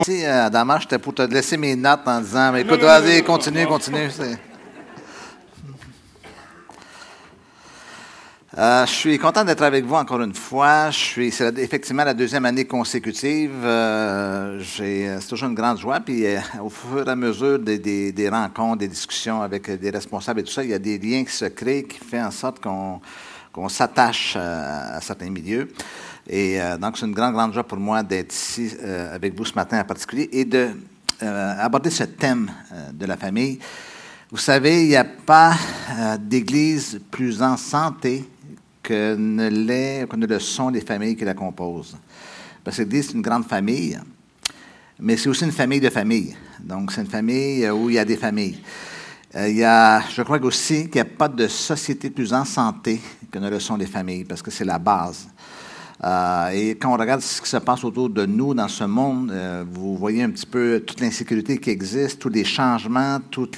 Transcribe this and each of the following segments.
Adama, j'étais pour te laisser mes notes en disant, mais écoute, vas-y, continue. Je suis content d'être avec vous encore une fois. C'est effectivement la deuxième année consécutive. C'est toujours une grande joie. Puis au fur et à mesure des rencontres, des discussions avec des responsables et tout ça, il y a des liens qui se créent qui font en sorte qu'on s'attache à certains milieux. Et donc, c'est une grande joie pour moi d'être ici avec vous ce matin en particulier et d'aborder ce thème de la famille. Vous savez, il n'y a pas d'église plus en santé que ne le sont les familles qui la composent. Parce que l'Église, c'est une grande famille, mais c'est aussi une famille de familles. Donc, c'est une famille où il y a des familles. Je crois aussi qu'il n'y a pas de société plus en santé que ne le sont les familles, parce que c'est la base. Et quand on regarde ce qui se passe autour de nous dans ce monde, vous voyez un petit peu toute l'insécurité qui existe, tous les changements,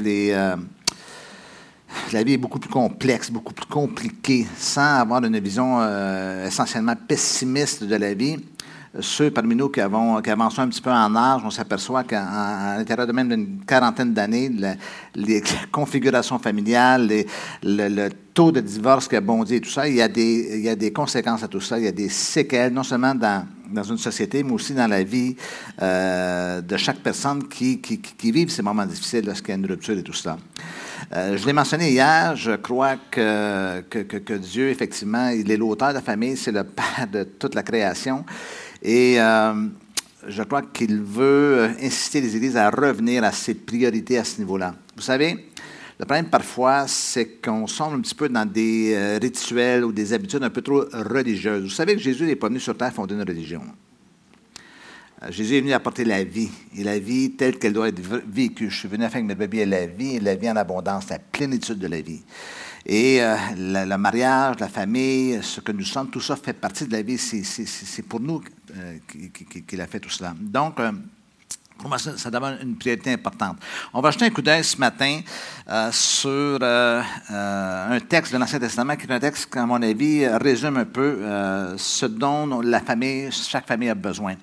la vie est beaucoup plus complexe, beaucoup plus compliquée, sans avoir une vision essentiellement pessimiste de la vie. Ceux parmi nous qui avancent un petit peu en âge, on s'aperçoit qu'à l'intérieur de même d'une quarantaine d'années, la configuration familiale, le taux de divorce qui a bondi et tout ça, il y a des conséquences à tout ça, il y a des séquelles, non seulement dans une société, mais aussi dans la vie de chaque personne qui vit ces moments difficiles lorsqu'il y a une rupture et tout ça. Je l'ai mentionné hier, je crois que Dieu, effectivement, il est l'auteur de la famille, c'est le père de toute la création. Et je crois qu'il veut inciter les églises à revenir à ses priorités à ce niveau-là. Vous savez, le problème parfois, c'est qu'on sombre un petit peu dans des rituels ou des habitudes un peu trop religieuses. Vous savez que Jésus n'est pas venu sur terre fonder une religion. Jésus est venu apporter la vie, et la vie telle qu'elle doit être vécue. Je suis venu afin que mes bébés aient la vie, et la vie en abondance, la plénitude de la vie. Et le mariage, la famille, ce que nous sommes, tout ça fait partie de la vie. C'est pour nous qu'il a fait tout cela. Donc, pour moi, ça demande une priorité importante. On va jeter un coup d'œil ce matin sur un texte de l'Ancien Testament qui est un texte qui, à mon avis, résume un peu ce dont chaque famille a besoin.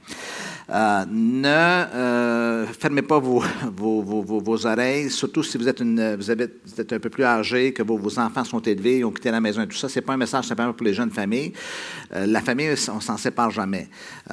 Ne fermez pas vos oreilles, surtout si vous êtes un peu plus âgé, que vos enfants sont élevés, ont quitté la maison et tout ça. Ce n'est pas un message simplement pour les jeunes familles. La famille, on ne s'en sépare jamais.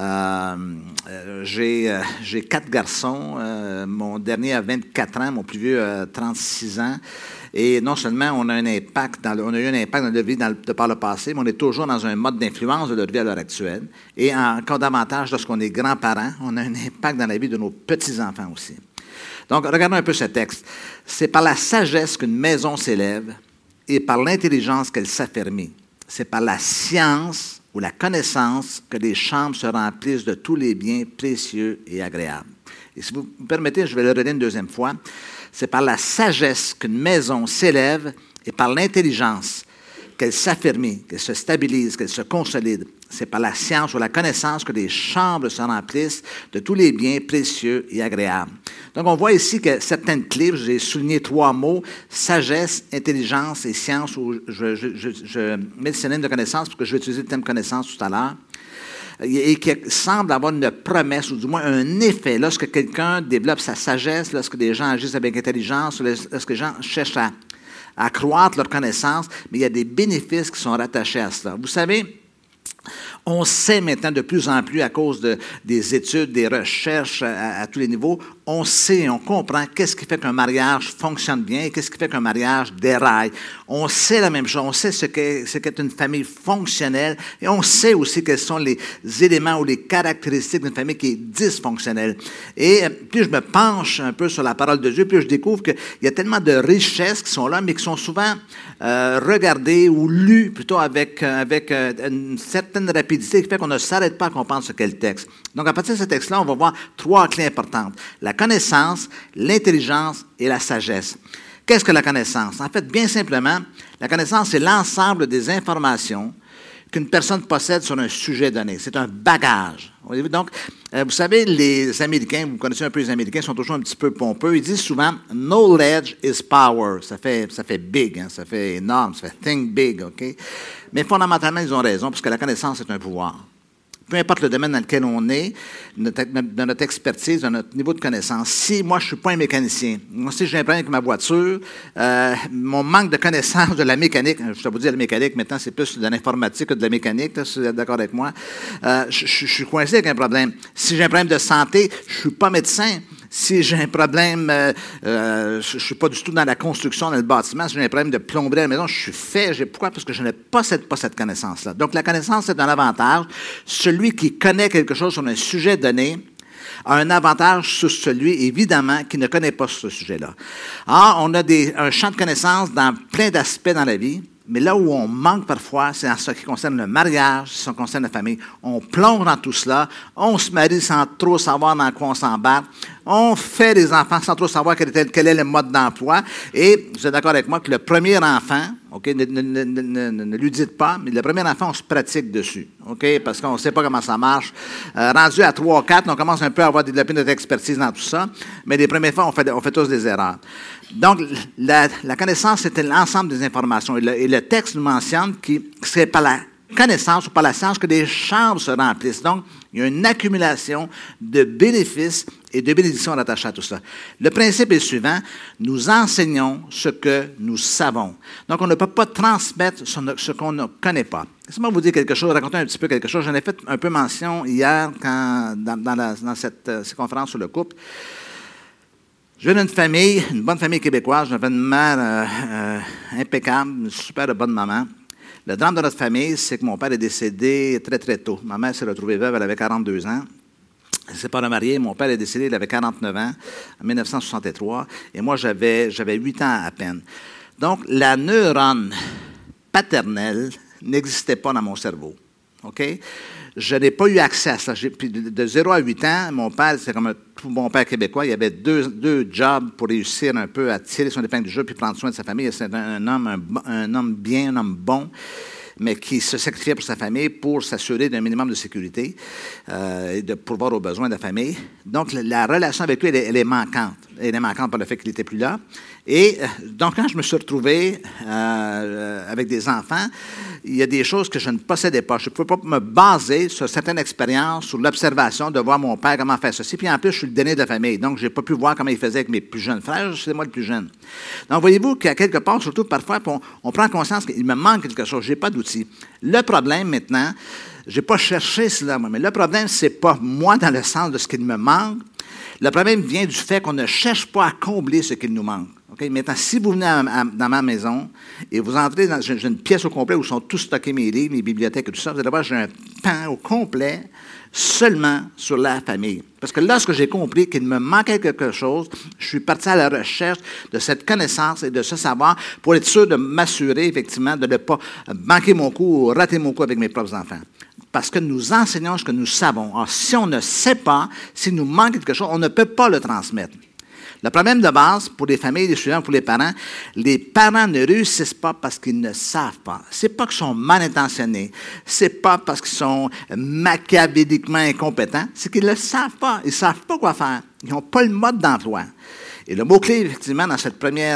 J'ai 4 garçons. Mon dernier a 24 ans, mon plus vieux a 36 ans. Et non seulement on a eu un impact dans leur vie par le passé, mais on est toujours dans un mode d'influence de leur vie à l'heure actuelle. Et encore davantage, lorsqu'on est grands-parents, on a un impact dans la vie de nos petits-enfants aussi. Donc, regardons un peu ce texte. C'est par la sagesse qu'une maison s'élève et par l'intelligence qu'elle s'affermit. C'est par la science ou la connaissance que les chambres se remplissent de tous les biens précieux et agréables. Et si vous me permettez, je vais le redire une deuxième fois. C'est par la sagesse qu'une maison s'élève et par l'intelligence qu'elle s'affermit, qu'elle se stabilise, qu'elle se consolide. C'est par la science ou la connaissance que les chambres se remplissent de tous les biens précieux et agréables. Donc, on voit ici que certaines clés, j'ai souligné 3 mots, sagesse, intelligence et science, où je mets le synonyme de connaissance parce que je vais utiliser le terme connaissance tout à l'heure. Et qui semble avoir une promesse, ou du moins un effet, lorsque quelqu'un développe sa sagesse, lorsque les gens agissent avec intelligence, lorsque les gens cherchent à accroître leur connaissance, mais il y a des bénéfices qui sont rattachés à cela. Vous savez, on sait maintenant de plus en plus, à cause des études, des recherches à tous les niveaux, on sait, on comprend qu'est-ce qui fait qu'un mariage fonctionne bien et qu'est-ce qui fait qu'un mariage déraille. On sait la même chose, on sait ce qu'est une famille fonctionnelle et on sait aussi quels sont les éléments ou les caractéristiques d'une famille qui est dysfonctionnelle. Et plus je me penche un peu sur la parole de Dieu, plus je découvre qu'il y a tellement de richesses qui sont là, mais qui sont souvent regardées ou lues plutôt avec une certaine rapidité qui fait qu'on ne s'arrête pas à comprendre ce qu'est le texte. Donc, à partir de ce texte-là, on va voir 3 clés importantes. La connaissance, l'intelligence et la sagesse. Qu'est-ce que la connaissance? En fait, bien simplement, la connaissance, c'est l'ensemble des informations qu'une personne possède sur un sujet donné. C'est un bagage. Donc, vous savez, les Américains, vous connaissez un peu les Américains, sont toujours un petit peu pompeux. Ils disent souvent « knowledge is power ». Ça fait big, hein, ça fait énorme, ça fait think big, OK? Mais fondamentalement, ils ont raison, parce que la connaissance est un pouvoir. peu importe le domaine dans lequel on est, de notre expertise, de notre niveau de connaissance. Si moi, je ne suis pas un mécanicien, moi, si j'ai un problème avec ma voiture, mon manque de connaissance de la mécanique, je te vous dire la mécanique, maintenant, c'est plus de l'informatique que de la mécanique, là, si vous êtes d'accord avec moi, je suis coincé avec un problème. Si j'ai un problème de santé, je ne suis pas médecin. Si j'ai un problème, je ne suis pas du tout dans la construction, dans le bâtiment, si j'ai un problème de plomberie à la maison, je suis fait. Pourquoi? Parce que je n'ai pas cette connaissance-là. Donc, la connaissance, c'est un avantage. Celui qui connaît quelque chose sur un sujet donné a un avantage sur celui, évidemment, qui ne connaît pas ce sujet-là. Or, on a un champ de connaissances dans plein d'aspects dans la vie. Mais là où on manque parfois, c'est en ce qui concerne le mariage, ce qui concerne la famille. On plonge dans tout cela, on se marie sans trop savoir dans quoi on s'embarque, on fait des enfants sans trop savoir quel est le mode d'emploi. Et vous êtes d'accord avec moi que le premier enfant, OK, ne lui dites pas, mais le premier enfant, on se pratique dessus, OK, parce qu'on ne sait pas comment ça marche. Rendu à 3 ou 4, on commence un peu à avoir développé notre expertise dans tout ça, mais les premières fois, on fait tous des erreurs. Donc, la connaissance, c'était l'ensemble des informations. Et le texte nous mentionne que c'est par la connaissance ou par la science que des chambres se remplissent. Donc, il y a une accumulation de bénéfices et de bénédictions rattachées à tout ça. Le principe est le suivant, nous enseignons ce que nous savons. Donc, on ne peut pas transmettre ce qu'on ne connaît pas. Laissez-moi vous dire quelque chose, raconter un petit peu quelque chose. J'en ai fait un peu mention hier dans cette conférence sur le couple. Je viens d'une famille, une bonne famille québécoise. J'avais une mère impeccable, une super bonne maman. Le drame de notre famille, c'est que mon père est décédé très, très tôt. Ma mère s'est retrouvée veuve, elle avait 42 ans. Elle ne s'est pas remariée. Mon père est décédé, il avait 49 ans, en 1963. Et moi, j'avais 8 ans à peine. Donc, la neurone paternelle n'existait pas dans mon cerveau. OK? Je n'ai pas eu accès à ça. Puis de 0 à 8 ans, mon père, c'est comme tout bon père québécois, il avait deux jobs pour réussir un peu à tirer son épingle du jeu puis prendre soin de sa famille. C'est un homme bien, un homme bon, mais qui se sacrifiait pour sa famille pour s'assurer d'un minimum de sécurité et de pourvoir aux besoins de la famille. Donc, la relation avec lui, elle est manquante. Elle est manquante par le fait qu'il n'était plus là. Et donc, quand je me suis retrouvé avec des enfants, il y a des choses que je ne possédais pas. Je ne pouvais pas me baser sur certaines expériences, sur l'observation de voir mon père comment faire ceci. Puis en plus, je suis le dernier de la famille, donc je n'ai pas pu voir comment il faisait avec mes plus jeunes frères. C'est moi le plus jeune. Donc, voyez-vous qu'à quelque part, surtout parfois, on prend conscience qu'il me manque quelque chose. Je n'ai pas d'outils. Le problème maintenant, je n'ai pas cherché cela, moi, mais le problème, ce n'est pas moi dans le sens de ce qu'il me manque. Le problème vient du fait qu'on ne cherche pas à combler ce qu'il nous manque. Okay? Maintenant, si vous venez dans ma maison et vous entrez dans j'ai une pièce au complet où sont tous stockés mes livres, mes bibliothèques et tout ça, vous allez voir, j'ai un pan au complet seulement sur la famille. Parce que lorsque j'ai compris qu'il me manquait quelque chose, je suis parti à la recherche de cette connaissance et de ce savoir pour être sûr de m'assurer, effectivement, de ne pas manquer mon coup ou rater mon coup avec mes propres enfants. Parce que nous enseignons ce que nous savons. Alors, si on ne sait pas, s'il nous manque quelque chose, on ne peut pas le transmettre. Le problème de base pour les familles, les étudiants, pour les parents ne réussissent pas parce qu'ils ne savent pas. C'est pas qu'ils sont mal intentionnés, c'est pas parce qu'ils sont machiavéliquement incompétents, c'est qu'ils ne le savent pas. Ils ne savent pas quoi faire. Ils n'ont pas le mode d'emploi. Et le mot-clé, effectivement, dans ce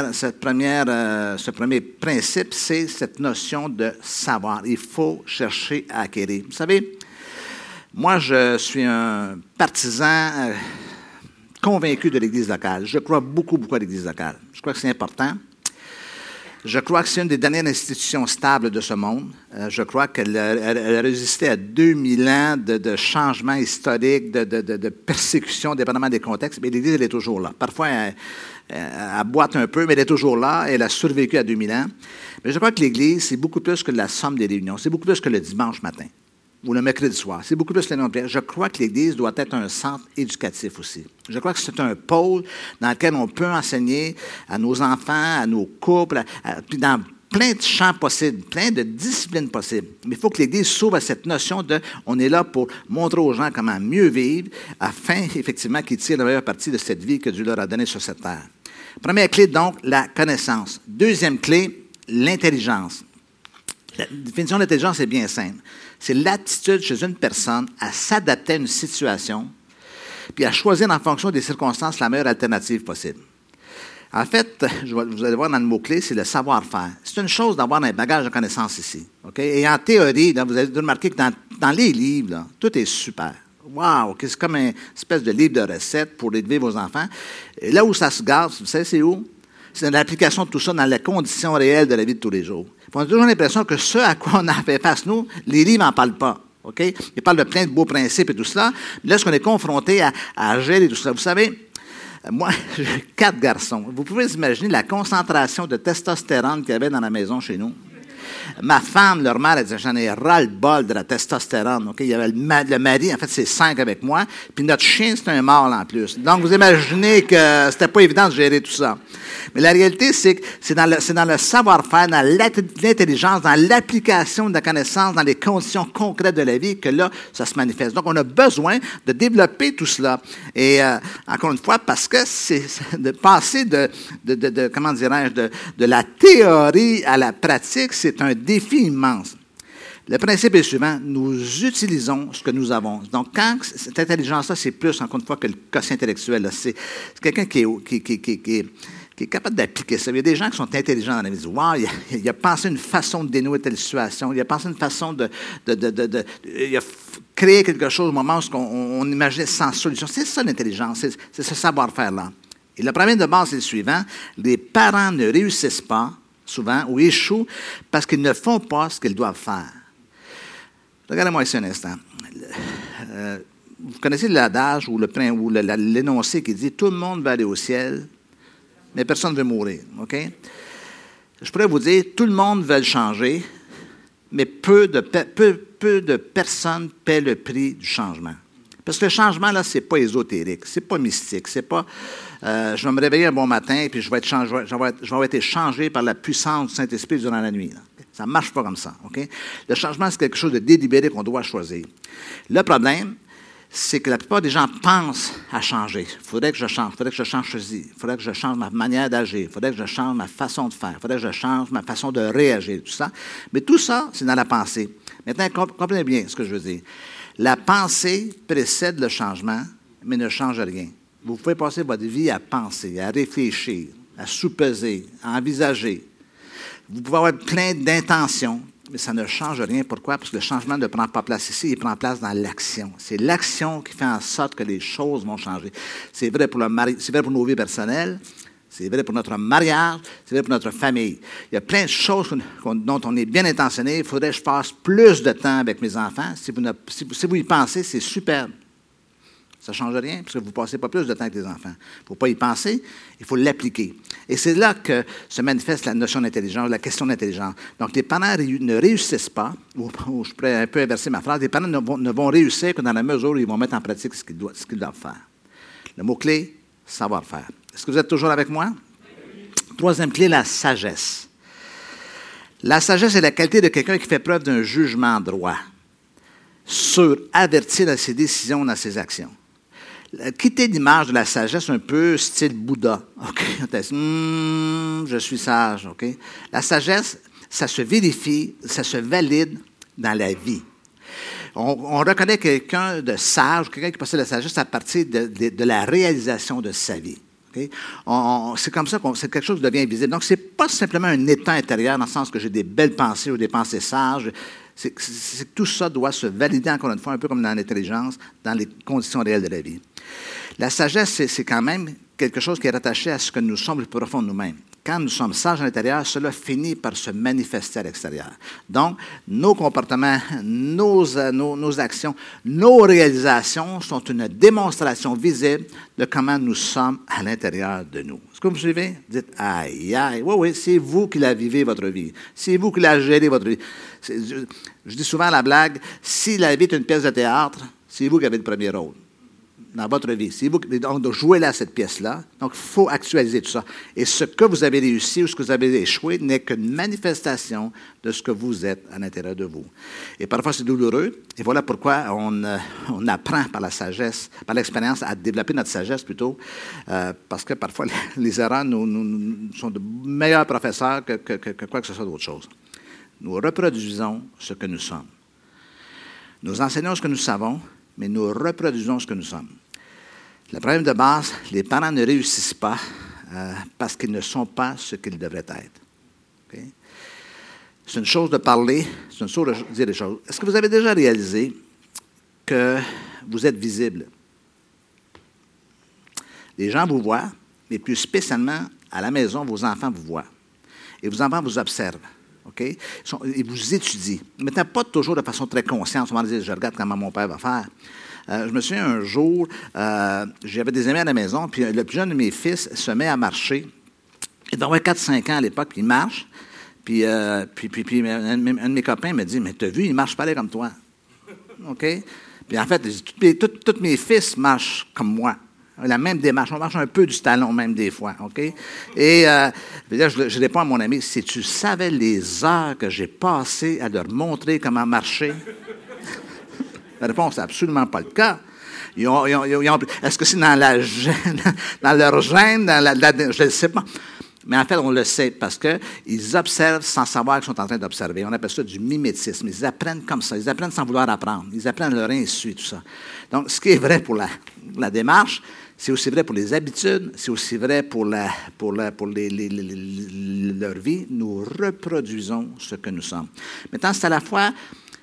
premier principe, c'est cette notion de savoir. Il faut chercher à acquérir. Vous savez, moi, je suis un partisan convaincu de l'Église locale. Je crois beaucoup à l'Église locale. Je crois que c'est important. Je crois que c'est une des dernières institutions stables de ce monde. Je crois qu'elle a résisté à 2000 ans de changements historiques, de persécutions, dépendamment des contextes. Mais l'Église, elle est toujours là. Parfois, elle boite un peu, mais elle est toujours là. Elle a survécu à 2000 ans. Mais je crois que l'Église, c'est beaucoup plus que la somme des réunions. C'est beaucoup plus que le dimanche matin ou le mercredi soir. C'est beaucoup plus que le nom. Je crois que l'Église doit être un centre éducatif aussi. Je crois que c'est un pôle dans lequel on peut enseigner à nos enfants, à nos couples, puis dans plein de champs possibles, plein de disciplines possibles. Mais il faut que l'Église s'ouvre à cette notion de on est là pour montrer aux gens comment mieux vivre afin, effectivement, qu'ils tirent la meilleure partie de cette vie que Dieu leur a donnée sur cette terre. Première clé, donc, la connaissance. Deuxième clé, l'intelligence. La définition de l'intelligence est bien simple. C'est l'attitude chez une personne à s'adapter à une situation puis à choisir en fonction des circonstances la meilleure alternative possible. En fait, vous allez voir dans le mot-clé, c'est le savoir-faire. C'est une chose d'avoir un bagage de connaissances ici. Okay? Et en théorie, là, vous avez remarqué que dans les livres, là, tout est super. Wow! C'est comme une espèce de livre de recettes pour élever vos enfants. Et là où ça se garde, vous savez, c'est où? C'est dans l'application de tout ça dans les conditions réelles de la vie de tous les jours. On a toujours l'impression que ce à quoi on a fait face, nous, les livres n'en parlent pas. Okay? Ils parlent de plein de beaux principes et tout cela. Mais lorsqu'on est confronté à gérer tout cela, vous savez, moi, j'ai 4 garçons. Vous pouvez imaginer la concentration de testostérone qu'il y avait dans la maison chez nous. Ma femme, leur mère, elle disait, j'en ai ras-le-bol de la testostérone. Okay? Il y avait le mari, en fait, c'est 5 avec moi. Puis notre chien, c'est un mâle en plus. Donc, vous imaginez que c'était pas évident de gérer tout ça. Mais la réalité, c'est que c'est dans le savoir-faire, dans l'intelligence, dans l'application de la connaissance, dans les conditions concrètes de la vie que là, ça se manifeste. Donc, on a besoin de développer tout cela. Et encore une fois, parce que c'est de passer comment dirais-je, de la théorie à la pratique, c'est un défi immense. Le principe est le suivant, nous utilisons ce que nous avons. Donc, quand cette intelligence-là, c'est plus, encore une fois, que le quotient intellectuel. Là, c'est quelqu'un qui est capable d'appliquer ça. Il y a des gens qui sont intelligents dans la vie. Ils disent, wow, il a pensé une façon de dénouer telle situation. Il a pensé une façon il a créé quelque chose au moment où on imaginait sans solution. C'est ça l'intelligence, c'est ce savoir-faire-là. Et le problème de base, c'est le suivant. Les parents ne réussissent pas, souvent, ou échouent parce qu'ils ne font pas ce qu'ils doivent faire. Regardez-moi ici un instant. Vous connaissez l'adage ou l'énoncé qui dit « Tout le monde va aller au ciel, mais personne ne veut mourir. » Okay? Je pourrais vous dire « Tout le monde veut le changer, mais peu de personnes paient le prix du changement. » Parce que le changement, là, ce n'est pas ésotérique, ce n'est pas mystique, c'est pas je vais me réveiller un bon matin et puis je vais être changé par la puissance du Saint-Esprit durant la nuit. Là. Ça ne marche pas comme ça. Okay? Le changement, c'est quelque chose de délibéré qu'on doit choisir. Le problème, c'est que la plupart des gens pensent à changer. Il faudrait que je change, il faudrait que je change ceci, il faudrait que je change ma manière d'agir, il faudrait que je change ma façon de faire, il faudrait que je change ma façon de réagir, tout ça. Mais tout ça, c'est dans la pensée. Maintenant, comprenez bien ce que je veux dire. La pensée précède le changement, mais ne change rien. Vous pouvez passer votre vie à penser, à réfléchir, à sous-peser, à envisager. Vous pouvez avoir plein d'intentions, mais ça ne change rien. Pourquoi? Parce que le changement ne prend pas place ici, il prend place dans l'action. C'est l'action qui fait en sorte que les choses vont changer. C'est vrai pour c'est vrai pour nos vies personnelles, c'est vrai pour notre mariage, c'est vrai pour notre famille. Il y a plein de choses dont on est bien intentionné. Il faudrait que je passe plus de temps avec mes enfants. Si vous y pensez, c'est superbe. Ça ne change rien, parce que vous ne passez pas plus de temps avec les enfants. Il ne faut pas y penser, il faut l'appliquer. Et c'est là que se manifeste la notion d'intelligence, la question d'intelligence. Donc, les parents ne réussissent pas, ou je pourrais un peu inverser ma phrase, les parents ne vont réussir que dans la mesure où ils vont mettre en pratique ce qu'ils doivent faire. Le mot-clé, savoir-faire. Est-ce que vous êtes toujours avec moi? Troisième clé, la sagesse. La sagesse est la qualité de quelqu'un qui fait preuve d'un jugement droit, sûr, averti dans ses décisions, dans ses actions. Quitter l'image de la sagesse un peu style Bouddha. OK? Je suis sage. OK? La sagesse, ça se vérifie, ça se valide dans la vie. On reconnaît quelqu'un de sage, quelqu'un qui possède la sagesse à partir de la réalisation de sa vie. Okay? C'est comme ça c'est quelque chose qui devient visible. Donc, ce n'est pas simplement un état intérieur dans le sens que j'ai des belles pensées ou des pensées sages. C'est que tout ça doit se valider, encore une fois, un peu comme dans l'intelligence, dans les conditions réelles de la vie. La sagesse, c'est quand même quelque chose qui est rattaché à ce que nous sommes le plus profond de nous-mêmes. Quand nous sommes sages à l'intérieur, cela finit par se manifester à l'extérieur. Donc, nos comportements, nos actions, nos réalisations sont une démonstration visible de comment nous sommes à l'intérieur de nous. Est-ce que vous me suivez? Dites, aïe, aïe, oui, c'est vous qui la vivez, votre vie. C'est vous qui la gérez, votre vie. Je dis souvent la blague, si la vie est une pièce de théâtre, c'est vous qui avez le premier rôle dans votre vie. C'est vous qui jouez là cette pièce-là. Donc, il faut actualiser tout ça. Et ce que vous avez réussi ou ce que vous avez échoué n'est qu'une manifestation de ce que vous êtes à l'intérieur de vous. Et parfois, c'est douloureux. Et voilà pourquoi on apprend par la sagesse, par l'expérience, à développer notre sagesse plutôt, parce que parfois, les erreurs sont de meilleurs professeurs que quoi que ce soit d'autre chose. Nous reproduisons ce que nous sommes. Nous enseignons ce que nous savons, mais nous reproduisons ce que nous sommes. Le problème de base, les parents ne réussissent pas parce qu'ils ne sont pas ce qu'ils devraient être. Okay? C'est une chose de parler, c'est une chose de dire les choses. Est-ce que vous avez déjà réalisé que vous êtes visible? Les gens vous voient, mais plus spécialement, à la maison, vos enfants vous voient. Et vos enfants vous observent. Okay? Ils vous étudient. Maintenant, pas toujours de façon très consciente. Souvent, je regarde comment mon père va faire. Je me souviens un jour, j'avais des amis à la maison, puis le plus jeune de mes fils se met à marcher. Il doit avoir 4-5 ans à l'époque, puis il marche. Puis un de mes copains me dit, « Mais t'as vu, il marche pas comme toi. » OK? Puis en fait, tous mes fils marchent comme moi. La même démarche. On marche un peu du talon même des fois. OK? Et là, je réponds à mon ami, « Si tu savais les heures que j'ai passées à leur montrer comment marcher. » La réponse, c'est absolument pas le cas. Est-ce que c'est dans la gêne, dans leur gêne, je ne sais pas. Mais en fait, on le sait parce qu'ils observent sans savoir qu'ils sont en train d'observer. On appelle ça du mimétisme. Ils apprennent comme ça. Ils apprennent sans vouloir apprendre. Ils apprennent leur insu, tout ça. Donc, ce qui est vrai pour la démarche, c'est aussi vrai pour les habitudes, c'est aussi vrai pour leur vie. Nous reproduisons ce que nous sommes. Maintenant, c'est à la fois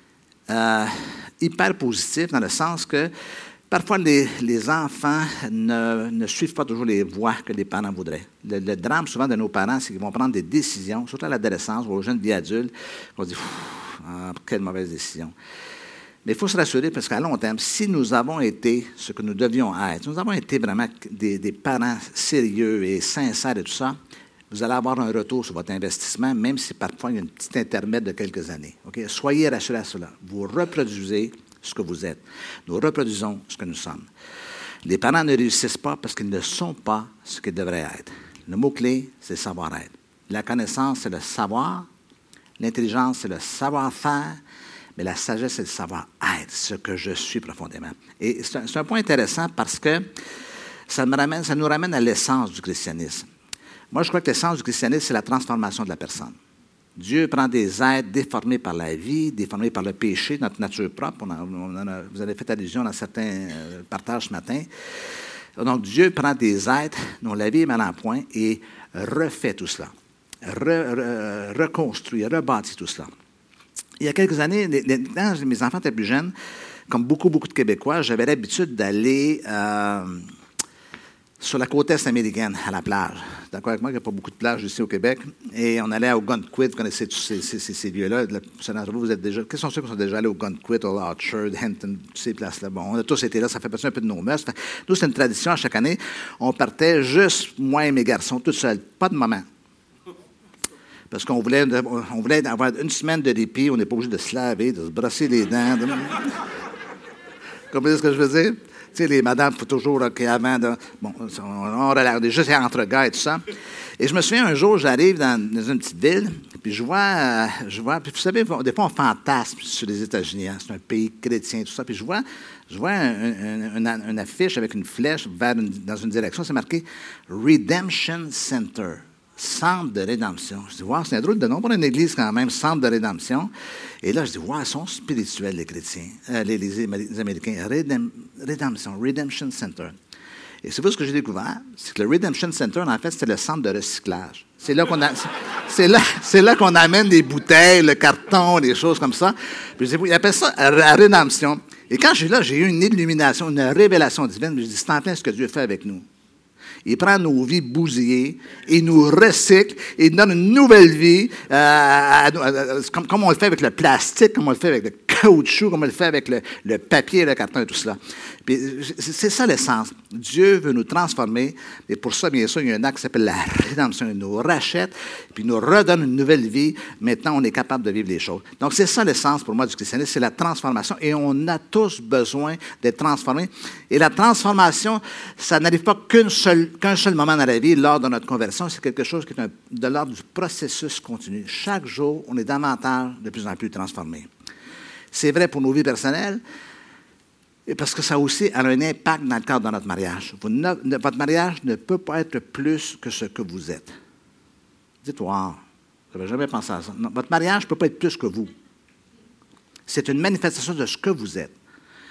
hyper positif dans le sens que parfois les enfants ne suivent pas toujours les voies que les parents voudraient. Le drame souvent de nos parents, c'est qu'ils vont prendre des décisions, surtout à l'adolescence ou aux jeunes vie adultes, on se dit quelle mauvaise décision. Mais il faut se rassurer parce qu'à long terme, si nous avons été ce que nous devions être, nous avons été vraiment des parents sérieux et sincères et tout ça, vous allez avoir un retour sur votre investissement, même si parfois il y a une petite intermède de quelques années. Okay? Soyez rassurés à cela. Vous reproduisez ce que vous êtes. Nous reproduisons ce que nous sommes. Les parents ne réussissent pas parce qu'ils ne sont pas ce qu'ils devraient être. Le mot-clé, c'est savoir-être. La connaissance, c'est le savoir. L'intelligence, c'est le savoir-faire. Mais la sagesse, c'est le savoir-être, ce que je suis profondément. Et c'est un point intéressant parce que ça nous ramène à l'essence du christianisme. Moi, je crois que l'essence du christianisme, c'est la transformation de la personne. Dieu prend des êtres déformés par la vie, déformés par le péché, notre nature propre. Vous avez fait allusion à certains partages ce matin. Donc, Dieu prend des êtres dont la vie est mal en point et refait tout cela. Reconstruit, rebâtit tout cela. Il y a quelques années, quand mes enfants étaient plus jeunes, comme beaucoup de Québécois, j'avais l'habitude d'aller sur la côte est américaine, à la plage. D'accord avec moi qu'il n'y a pas beaucoup de plages ici au Québec. Et on allait au Gunquit, vous connaissez tous ces lieux-là. Vous êtes déjà, quels sont ceux qui sont déjà allés au Gunquit, au Orchard, Hampton, tous ces places-là? Bon, on a tous été là, ça fait partie un peu de nos mœurs. Nous, c'est une tradition, à chaque année, on partait juste, moi et mes garçons, tout seuls, pas de maman. Parce qu'on voulait avoir une semaine de répit, on n'est pas obligé de se laver, de se brosser les dents. Vous comprenez ce que je veux dire? Tu sais, les madames, il faut toujours qu'avant, on est juste entre gars et tout ça. Et je me souviens, un jour, j'arrive dans une petite ville, puis je vois, puis vous savez, des fois, on fantasme sur les États-Unis, hein, c'est un pays chrétien, tout ça, puis je vois une affiche avec une flèche dans une direction, c'est marqué « Redemption Center ». Centre de rédemption. Je dis, wow, c'est un drôle de nom pour une église quand même, centre de rédemption. Et là, je dis, wow, ils sont spirituels, les chrétiens, les Américains. Redemption Center. Et c'est pas ce que j'ai découvert, c'est que le Redemption Center, en fait, c'était le centre de recyclage. C'est là qu'on amène des bouteilles, le carton, des choses comme ça. Puis je dis, ils appellent ça la rédemption. Et quand je suis là, j'ai eu une illumination, une révélation divine. Je dis, c'est en plein ce que Dieu fait avec nous. Il prend nos vies bousillées, il nous recycle, et il donne une nouvelle vie, comme on le fait avec le plastique, comme on le fait avec le caoutchouc, comme on le fait avec le papier, le carton et tout cela. Puis, c'est ça l'essence. Dieu veut nous transformer, et pour ça, bien sûr, il y a un acte qui s'appelle la rédemption. Il nous rachète, puis il nous redonne une nouvelle vie. Maintenant, on est capable de vivre les choses. Donc, c'est ça l'essence pour moi du christianisme, c'est la transformation, et on a tous besoin d'être transformés. Et la transformation, ça n'arrive pas qu'un seul moment dans la vie, lors de notre conversion, c'est quelque chose qui est de l'ordre du processus continu. Chaque jour, on est davantage de plus en plus transformés. C'est vrai pour nos vies personnelles, et parce que ça aussi a un impact dans le cadre de notre mariage. Votre mariage ne peut pas être plus que ce que vous êtes. Dites, wow, je n'avais jamais pensé à ça. Non, votre mariage ne peut pas être plus que vous. C'est une manifestation de ce que vous êtes.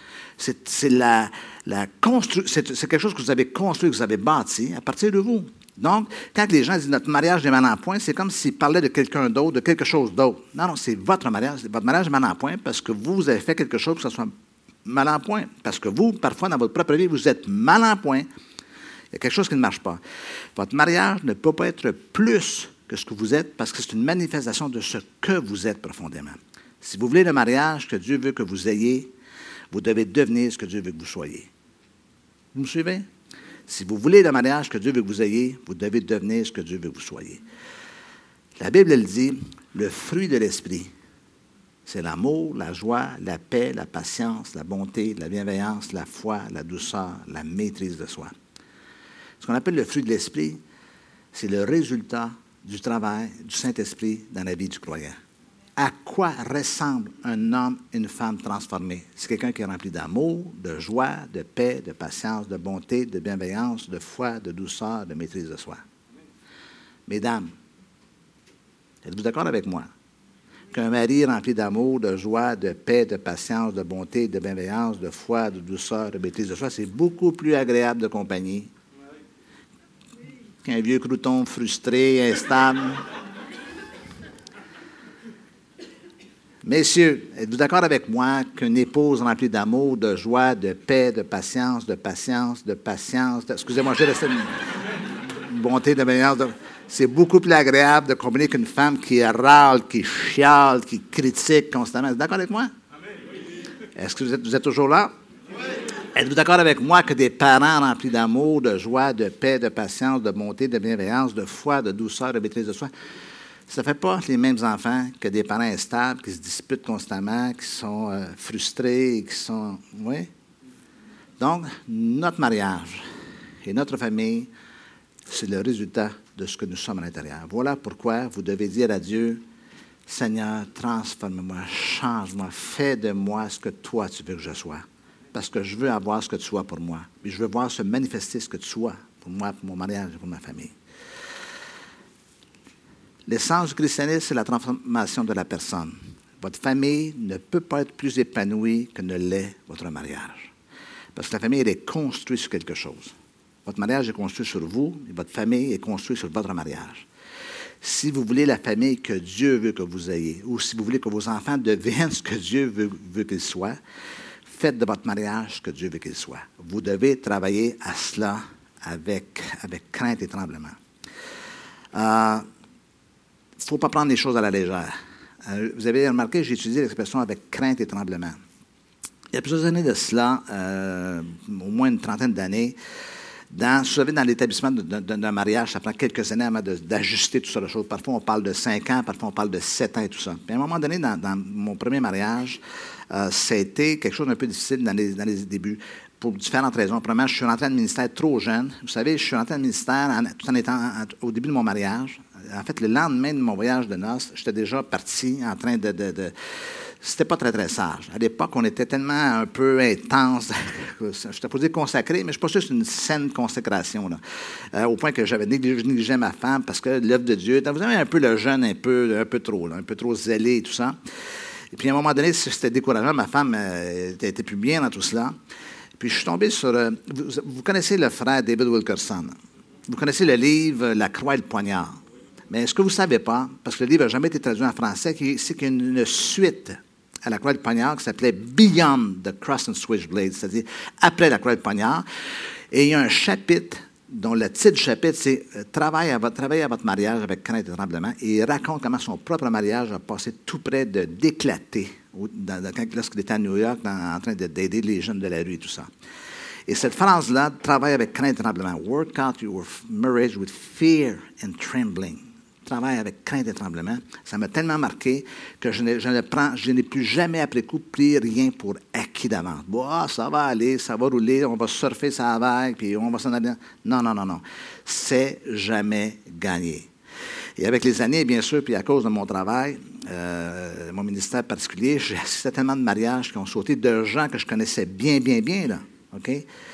C'est quelque chose que vous avez construit, que vous avez bâti à partir de vous. Donc, quand les gens disent notre mariage est mal en point, c'est comme s'ils parlaient de quelqu'un d'autre, de quelque chose d'autre. Non, non, c'est votre mariage. Votre mariage est mal en point parce que vous avez fait quelque chose pour que ça soit mal en point. Parce que vous, parfois, dans votre propre vie, vous êtes mal en point. Il y a quelque chose qui ne marche pas. Votre mariage ne peut pas être plus que ce que vous êtes parce que c'est une manifestation de ce que vous êtes profondément. Si vous voulez le mariage que Dieu veut que vous ayez, vous devez devenir ce que Dieu veut que vous soyez. Vous me suivez? Si vous voulez le mariage que Dieu veut que vous ayez, vous devez devenir ce que Dieu veut que vous soyez. La Bible, elle dit, le fruit de l'esprit, c'est l'amour, la joie, la paix, la patience, la bonté, la bienveillance, la foi, la douceur, la maîtrise de soi. Ce qu'on appelle le fruit de l'esprit, c'est le résultat du travail du Saint-Esprit dans la vie du croyant. À quoi ressemble un homme, une femme transformée? C'est quelqu'un qui est rempli d'amour, de joie, de paix, de patience, de bonté, de bienveillance, de foi, de douceur, de maîtrise de soi. Mesdames, êtes-vous d'accord avec moi qu'un mari rempli d'amour, de joie, de paix, de patience, de bonté, de bienveillance, de foi, de douceur, de maîtrise de soi, c'est beaucoup plus agréable de compagnie qu'un vieux crouton frustré, instable? Messieurs, êtes-vous d'accord avec moi qu'une épouse remplie d'amour, de joie, de paix, de patience, excusez-moi, j'ai laissé une bonté, de bienveillance, c'est beaucoup plus agréable de combiner qu'une femme qui râle, qui chiale, qui critique constamment. Êtes-vous d'accord avec moi? Est-ce que vous êtes toujours là? Êtes-vous d'accord avec moi que des parents remplis d'amour, de joie, de paix, de patience, de bonté, de bienveillance, de foi, de douceur, de maîtrise de soi, ça ne fait pas les mêmes enfants que des parents instables qui se disputent constamment, qui sont frustrés, qui sont... Oui? Donc, notre mariage et notre famille, c'est le résultat de ce que nous sommes à l'intérieur. Voilà pourquoi vous devez dire à Dieu, Seigneur, transforme-moi, change-moi, fais de moi ce que toi tu veux que je sois. Parce que je veux avoir ce que tu sois pour moi. Puis je veux voir se manifester ce que tu sois pour moi, pour mon mariage et pour ma famille. L'essence du christianisme, c'est la transformation de la personne. Votre famille ne peut pas être plus épanouie que ne l'est votre mariage. Parce que la famille, elle est construite sur quelque chose. Votre mariage est construit sur vous et votre famille est construite sur votre mariage. Si vous voulez la famille que Dieu veut que vous ayez, ou si vous voulez que vos enfants deviennent ce que Dieu veut qu'ils soient, faites de votre mariage ce que Dieu veut qu'il soit. Vous devez travailler à cela avec crainte et tremblement. Il ne faut pas prendre les choses à la légère. Vous avez remarqué, j'ai utilisé l'expression avec crainte et tremblement. Il y a plusieurs années de cela, au moins une trentaine d'années, vous savez, dans l'établissement d'un mariage, ça prend quelques années avant d'ajuster tout ça de choses. Parfois, on parle de 5 ans, parfois, on parle de 7 ans et tout ça. Puis à un moment donné, dans mon premier mariage, ça a été quelque chose d'un peu difficile dans les débuts, pour différentes raisons. Premièrement, je suis rentré dans le ministère trop jeune. Vous savez, je suis rentré dans le ministère tout en étant au début de mon mariage. En fait, le lendemain de mon voyage de noces, j'étais déjà parti en train de c'était pas très, très sage. À l'époque, on était tellement un peu intense. Je n'étais pas dire consacré, mais je ne suis pas sûr que c'est une saine consécration. Là. Au point que j'avais négligé ma femme parce que l'œuvre de Dieu, vous avez un peu le jeune, un peu trop, là, un peu trop zélé et tout ça. Et puis, à un moment donné, c'était décourageant. Ma femme était plus bien dans tout cela. Puis, je suis tombé sur... vous connaissez le frère David Wilkerson. Vous connaissez le livre « La croix et le poignard ». Mais ce que vous ne savez pas, parce que le livre n'a jamais été traduit en français, c'est qu'il y a une suite à la croix et le poignard qui s'appelait « Beyond the Cross and Switchblade », c'est-à-dire après la croix et le poignard. Et il y a un chapitre dont le titre du chapitre, c'est « Travaillez à votre mariage avec crainte et tremblement ». Et il raconte comment son propre mariage a passé tout près d'éclater lorsqu'il était à New York en train d'aider les jeunes de la rue et tout ça. Et cette phrase-là, « Travaille avec crainte et tremblement ». « Work out your marriage with fear and trembling ». Travail avec crainte et tremblement, ça m'a tellement marqué que je n'ai plus jamais après coup pris rien pour acquis d'avance. Bon, ça va aller, ça va rouler, on va surfer sa vague, puis on va s'en aller. Non. C'est jamais gagné. Et avec les années, bien sûr, puis à cause de mon travail, mon ministère particulier, j'ai assisté à tellement de mariages qui ont sauté de gens que je connaissais bien, là, OK?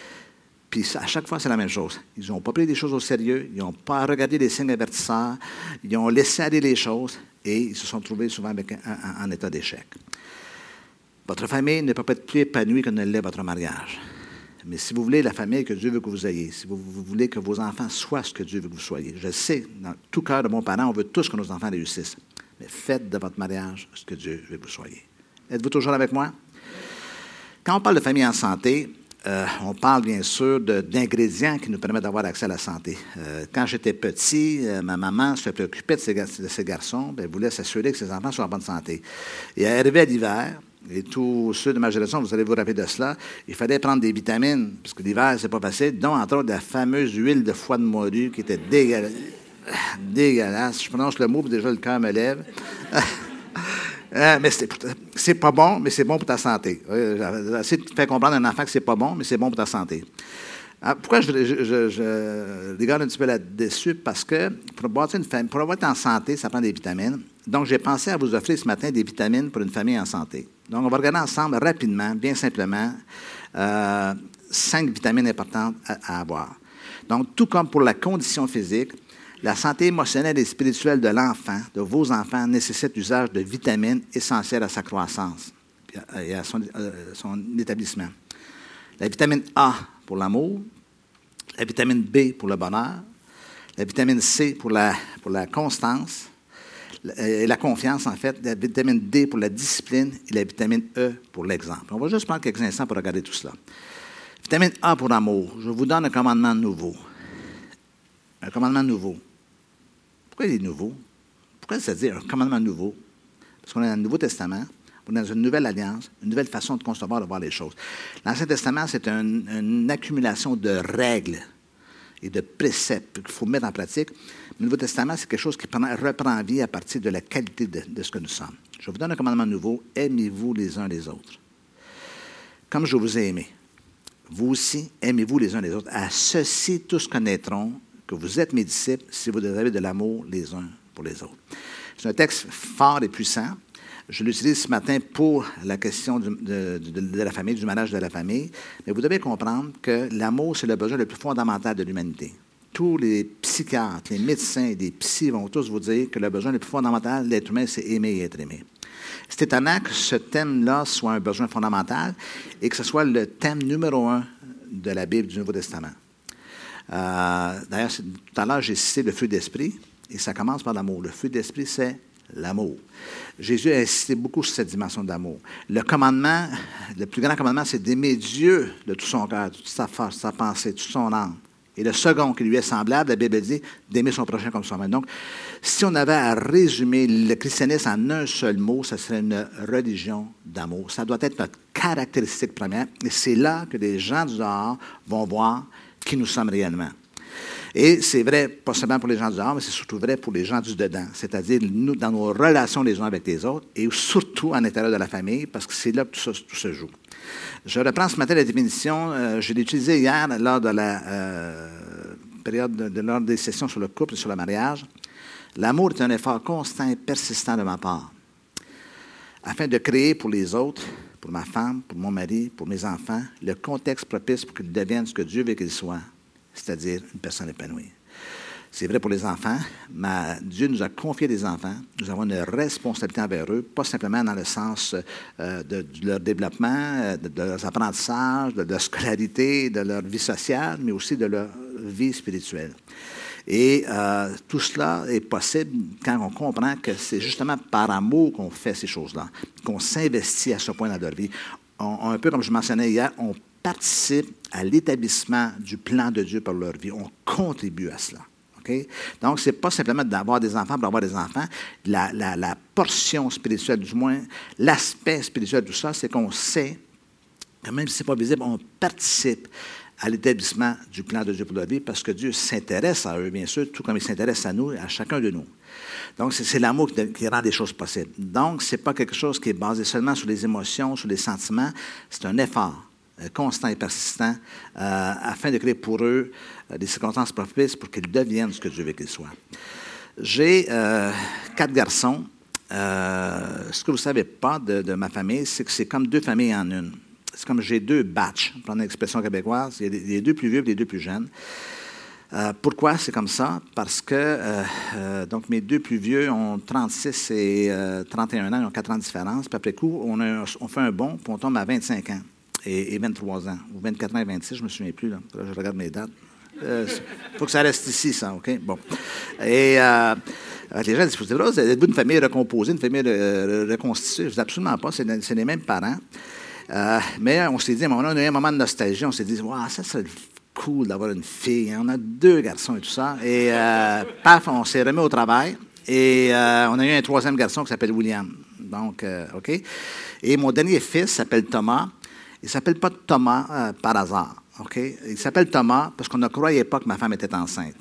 Puis à chaque fois, c'est la même chose. Ils n'ont pas pris les choses au sérieux, ils n'ont pas regardé les signes avertisseurs, ils ont laissé aller les choses et ils se sont trouvés souvent en état d'échec. Votre famille ne peut pas être plus épanouie que ne l'est votre mariage. Mais si vous voulez la famille que Dieu veut que vous ayez, si vous voulez que vos enfants soient ce que Dieu veut que vous soyez, je sais, dans tout cœur de mon parent, on veut tous que nos enfants réussissent. Mais faites de votre mariage ce que Dieu veut que vous soyez. Êtes-vous toujours avec moi? Quand on parle de famille en santé, on parle bien sûr d'ingrédients qui nous permettent d'avoir accès à la santé. Quand j'étais petit, ma maman se préoccupait de ses garçons, elle voulait s'assurer que ses enfants soient en bonne santé. Et arrivé à l'hiver, et tous ceux de ma génération, vous allez vous rappeler de cela, il fallait prendre des vitamines, parce que l'hiver, c'est pas facile, dont entre autres la fameuse huile de foie de morue qui était dégueulasse. Je prononce le mot, puis déjà le cœur me lève. Mais c'est pas bon, mais c'est bon pour ta santé. J'essaie de faire comprendre à un enfant que c'est pas bon, mais c'est bon pour ta santé. Alors, pourquoi je regarde un petit peu là-dessus? Parce que pour avoir être en santé, ça prend des vitamines. Donc, j'ai pensé à vous offrir ce matin des vitamines pour une famille en santé. Donc, on va regarder ensemble rapidement, bien simplement, 5 vitamines importantes à avoir. Donc, tout comme pour la condition physique, la santé émotionnelle et spirituelle de l'enfant, de vos enfants, nécessite l'usage de vitamines essentielles à sa croissance et à son établissement. La vitamine A pour l'amour, la vitamine B pour le bonheur, la vitamine C pour la constance, et la confiance, en fait, la vitamine D pour la discipline et la vitamine E pour l'exemple. On va juste prendre quelques instants pour regarder tout cela. Vitamine A pour l'amour. Je vous donne un commandement nouveau. Un commandement nouveau. Pourquoi il est nouveau? Pourquoi ça dit un commandement nouveau? Parce qu'on est dans le Nouveau Testament, on est dans une nouvelle alliance, une nouvelle façon de concevoir, de voir les choses. L'Ancien Testament, c'est une accumulation de règles et de préceptes qu'il faut mettre en pratique. Le Nouveau Testament, c'est quelque chose qui reprend vie à partir de la qualité de ce que nous sommes. Je vous donne un commandement nouveau. Aimez-vous les uns les autres. Comme je vous ai aimé. Vous aussi, aimez-vous les uns les autres. À ceci, tous connaîtront que vous êtes mes disciples si vous avez de l'amour les uns pour les autres. C'est un texte fort et puissant. Je l'utilise ce matin pour la question de la famille, du mariage de la famille. Mais vous devez comprendre que l'amour, c'est le besoin le plus fondamental de l'humanité. Tous les psychiatres, les médecins et les psys vont tous vous dire que le besoin le plus fondamental de l'être humain, c'est aimer et être aimé. C'est étonnant que ce thème-là soit un besoin fondamental et que ce soit le thème numéro 1 de la Bible du Nouveau Testament. D'ailleurs, tout à l'heure, j'ai cité le feu d'esprit et ça commence par l'amour. Le feu d'esprit, c'est l'amour. Jésus a insisté beaucoup sur cette dimension d'amour. Le commandement, le plus grand commandement, c'est d'aimer Dieu de tout son cœur, de toute sa force, sa pensée, de toute son âme. Et le second qui lui est semblable, la Bible dit, d'aimer son prochain comme soi-même. Donc, si on avait à résumer le christianisme en un seul mot, ce serait une religion d'amour. Ça doit être notre caractéristique première. Et c'est là que les gens du dehors vont voir qui nous sommes réellement. Et c'est vrai, pas seulement pour les gens du dehors, mais c'est surtout vrai pour les gens du dedans, c'est-à-dire nous, dans nos relations les uns avec les autres, et surtout à l'intérieur de la famille, parce que c'est là que tout se joue. Je reprends ce matin la définition, je l'ai utilisée hier lors de la période lors des sessions sur le couple et sur le mariage. L'amour est un effort constant et persistant de ma part, afin de créer pour les autres, pour ma femme, pour mon mari, pour mes enfants, le contexte propice pour qu'ils deviennent ce que Dieu veut qu'ils soient, c'est-à-dire une personne épanouie. C'est vrai pour les enfants, mais Dieu nous a confié des enfants. Nous avons une responsabilité envers eux, pas simplement dans le sens de leur développement, de leurs apprentissages, de leur scolarité, de leur vie sociale, mais aussi de leur vie spirituelle. Et tout cela est possible quand on comprend que c'est justement par amour qu'on fait ces choses-là, qu'on s'investit à ce point dans leur vie. Un peu comme je mentionnais hier, on participe à l'établissement du plan de Dieu pour leur vie. On contribue à cela. Okay? Donc, ce n'est pas simplement d'avoir des enfants pour avoir des enfants. La portion spirituelle, du moins, l'aspect spirituel de tout ça, c'est qu'on sait que même si ce n'est pas visible, on participe à l'établissement du plan de Dieu pour leur vie parce que Dieu s'intéresse à eux, bien sûr, tout comme il s'intéresse à nous, à chacun de nous. Donc, c'est l'amour qui rend des choses possibles. Donc, ce n'est pas quelque chose qui est basé seulement sur les émotions, sur les sentiments. C'est un effort constant et persistant afin de créer pour eux des circonstances propices pour qu'ils deviennent ce que Dieu veut qu'ils soient. J'ai 4 garçons. Ce que vous ne savez pas de ma famille, c'est que c'est comme 2 familles en une. C'est comme j'ai 2 batchs, pour prendre l'expression québécoise. Il y a les 2 plus vieux et les 2 plus jeunes. Pourquoi c'est comme ça? Parce que donc mes 2 plus vieux ont 36 et 31 ans, ils ont 4 ans de différence. Puis après coup, on fait un bond, puis on tombe à 25 ans. et 23 ans, ou 24 ans et 26, je ne me souviens plus. Là, je regarde mes dates. Il faut que ça reste ici, ça, OK? Bon. Et les gens disent, c'est vrai, êtes-vous une famille recomposée, une famille reconstituée? Je dis absolument pas, c'est les mêmes parents. Mais on s'est dit, à un moment, on a eu un moment de nostalgie, on s'est dit, wow, ça serait cool d'avoir une fille. Hein? On a 2 garçons et tout ça. Et paf, on s'est remis au travail. Et on a eu un 3e garçon qui s'appelle William. Donc, OK? Et mon dernier fils s'appelle Thomas. Il ne s'appelle pas Thomas par hasard. OK? Il s'appelle Thomas parce qu'on ne croyait pas que ma femme était enceinte.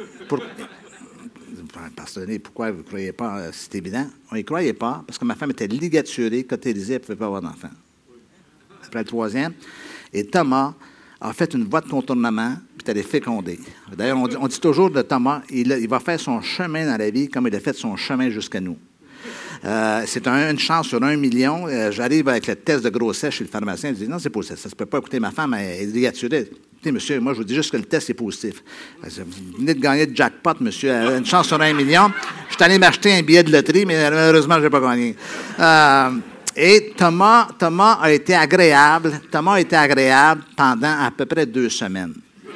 Pourquoi vous ne croyez pas? C'est évident. On n'y croyait pas parce que ma femme était ligaturée, cautérisée, elle ne pouvait pas avoir d'enfant. Après le 3e. Et Thomas a fait une voie de contournement, puis elle est fécondée. D'ailleurs, on dit toujours de Thomas, il va faire son chemin dans la vie comme il a fait son chemin jusqu'à nous. C'est une chance sur 1 million. J'arrive avec le test de grossesse chez le pharmacien. Il dit, non, c'est positif. Ça ne se peut pas. Écoutez, ma femme est ligaturée. Écoutez, monsieur, moi, je vous dis juste que le test est positif. Vous venez de gagner le jackpot, monsieur. Une chance sur 1 million. Je suis allé m'acheter un billet de loterie, mais malheureusement, je n'ai pas gagné. Et Thomas a été agréable. Thomas a été agréable pendant à peu près 2 semaines.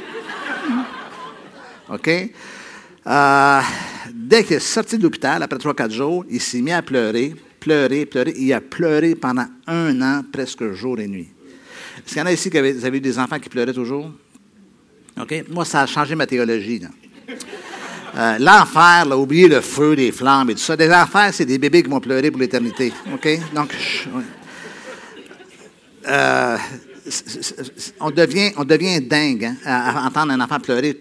OK? Dès qu'il est sorti de l'hôpital, après 3-4 jours, il s'est mis à pleurer. Il a pleuré pendant 1 an, presque jour et nuit. Est-ce qu'il y en a ici qui vous avez eu des enfants qui pleuraient toujours? OK? Moi, ça a changé ma théologie. Là. L'enfer, là, oubliez le feu, les flammes et tout ça. Les enfers, c'est des bébés qui vont pleurer pour l'éternité. OK? Donc, on devient dingue hein, à entendre un enfant pleurer.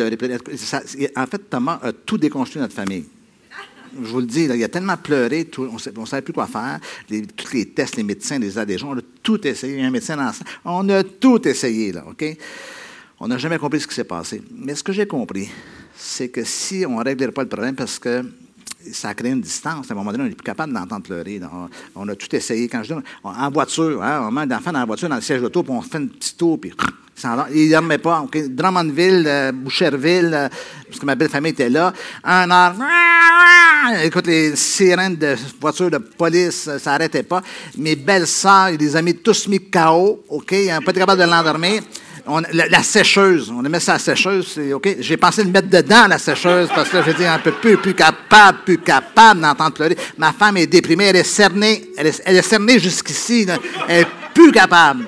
En fait, Thomas a tout déconstruit notre famille. Je vous le dis, là, il a tellement pleuré, on ne savait plus quoi faire. Tous les tests, les médecins, les adhésions, on a tout essayé. Il y a un médecin dans ça. On a tout essayé, là, OK? On n'a jamais compris ce qui s'est passé. Mais ce que j'ai compris, c'est que si on ne réglait pas le problème, parce que ça a créé une distance. À un moment donné, on n'est plus capable d'entendre pleurer. On a tout essayé. Quand je dis, en voiture, hein, on met l'enfant dans la voiture, dans le siège d'auto, puis on fait un petit tour, puis il ne dormait pas. Okay? Drummondville, Boucherville, parce que ma belle famille était là. 1 heure, écoute, les sirènes de voitures de police, ça n'arrêtait pas. Mes belles-sœurs, ils les ont tous mis KO. OK? Ils n'ont pas été capables de l'endormir. La sécheuse, on aimait ça, la sécheuse, c'est OK. J'ai pensé le mettre dedans, la sécheuse, parce que j'ai dit un peu plus capable d'entendre pleurer. Ma femme est déprimée, elle est cernée jusqu'ici, là. Elle n'est plus capable.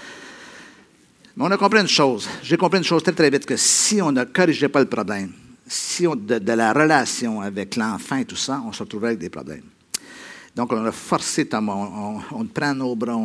Mais on a compris une chose. J'ai compris une chose très, très vite, que si on ne corrigeait pas le problème, si de la relation avec l'enfant et tout ça, on se retrouvait avec des problèmes. Donc, on a forcé Thomas, on prend nos bras,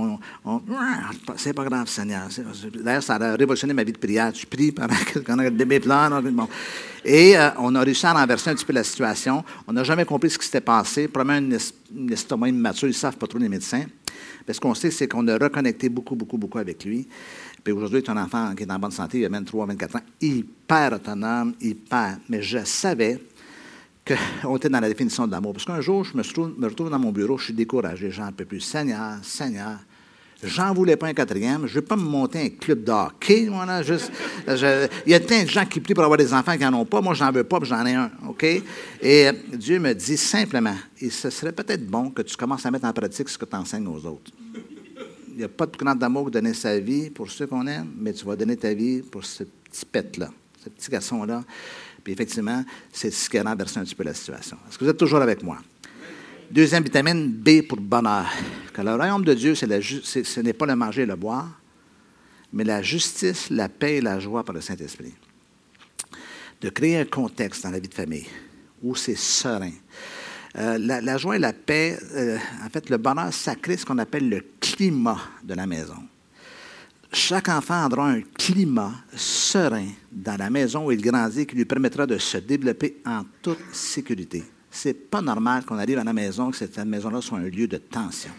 c'est pas grave, Seigneur. D'ailleurs, ça a révolutionné ma vie de prière. Je prie pendant qu'on a mes pleurs. Bon. Et on a réussi à renverser un petit peu la situation. On n'a jamais compris ce qui s'était passé. Probablement un estomac immature, ils ne savent pas trop les médecins. Mais ce qu'on sait, c'est qu'on a reconnecté beaucoup avec lui. Puis aujourd'hui, c'est un enfant qui est en bonne santé, il a 23, 24 ans, hyper autonome, mais je savais qu'on était dans la définition de l'amour. Parce qu'un jour, je me retrouve dans mon bureau, je suis découragé, j'en peux plus. Seigneur, j'en voulais pas un 4e, je ne veux pas me monter un club de hockey, moi, là, il y a plein de gens qui prient pour avoir des enfants qui n'en ont pas, moi, j'en veux pas, puis j'en ai un, OK? Et Dieu me dit simplement, et ce serait peut-être bon que tu commences à mettre en pratique ce que tu enseignes aux autres. Il n'y a pas de plus grand amour que donner sa vie pour ceux qu'on aime, mais tu vas donner ta vie pour ce petit pet-là, ce petit garçon-là. Puis effectivement, c'est ce qui a renversé un petit peu la situation. Est-ce que vous êtes toujours avec moi? 2e vitamine, B pour bonheur. Que le royaume de Dieu, ce n'est pas le manger et le boire, mais la justice, la paix et la joie par le Saint-Esprit. De créer un contexte dans la vie de famille où c'est serein. La joie et la paix, en fait, le bonheur, ça crée ce qu'on appelle le climat de la maison. Chaque enfant aura un climat serein dans la maison où il grandit qui lui permettra de se développer en toute sécurité. Ce n'est pas normal qu'on arrive à la maison, que cette maison-là soit un lieu de tension.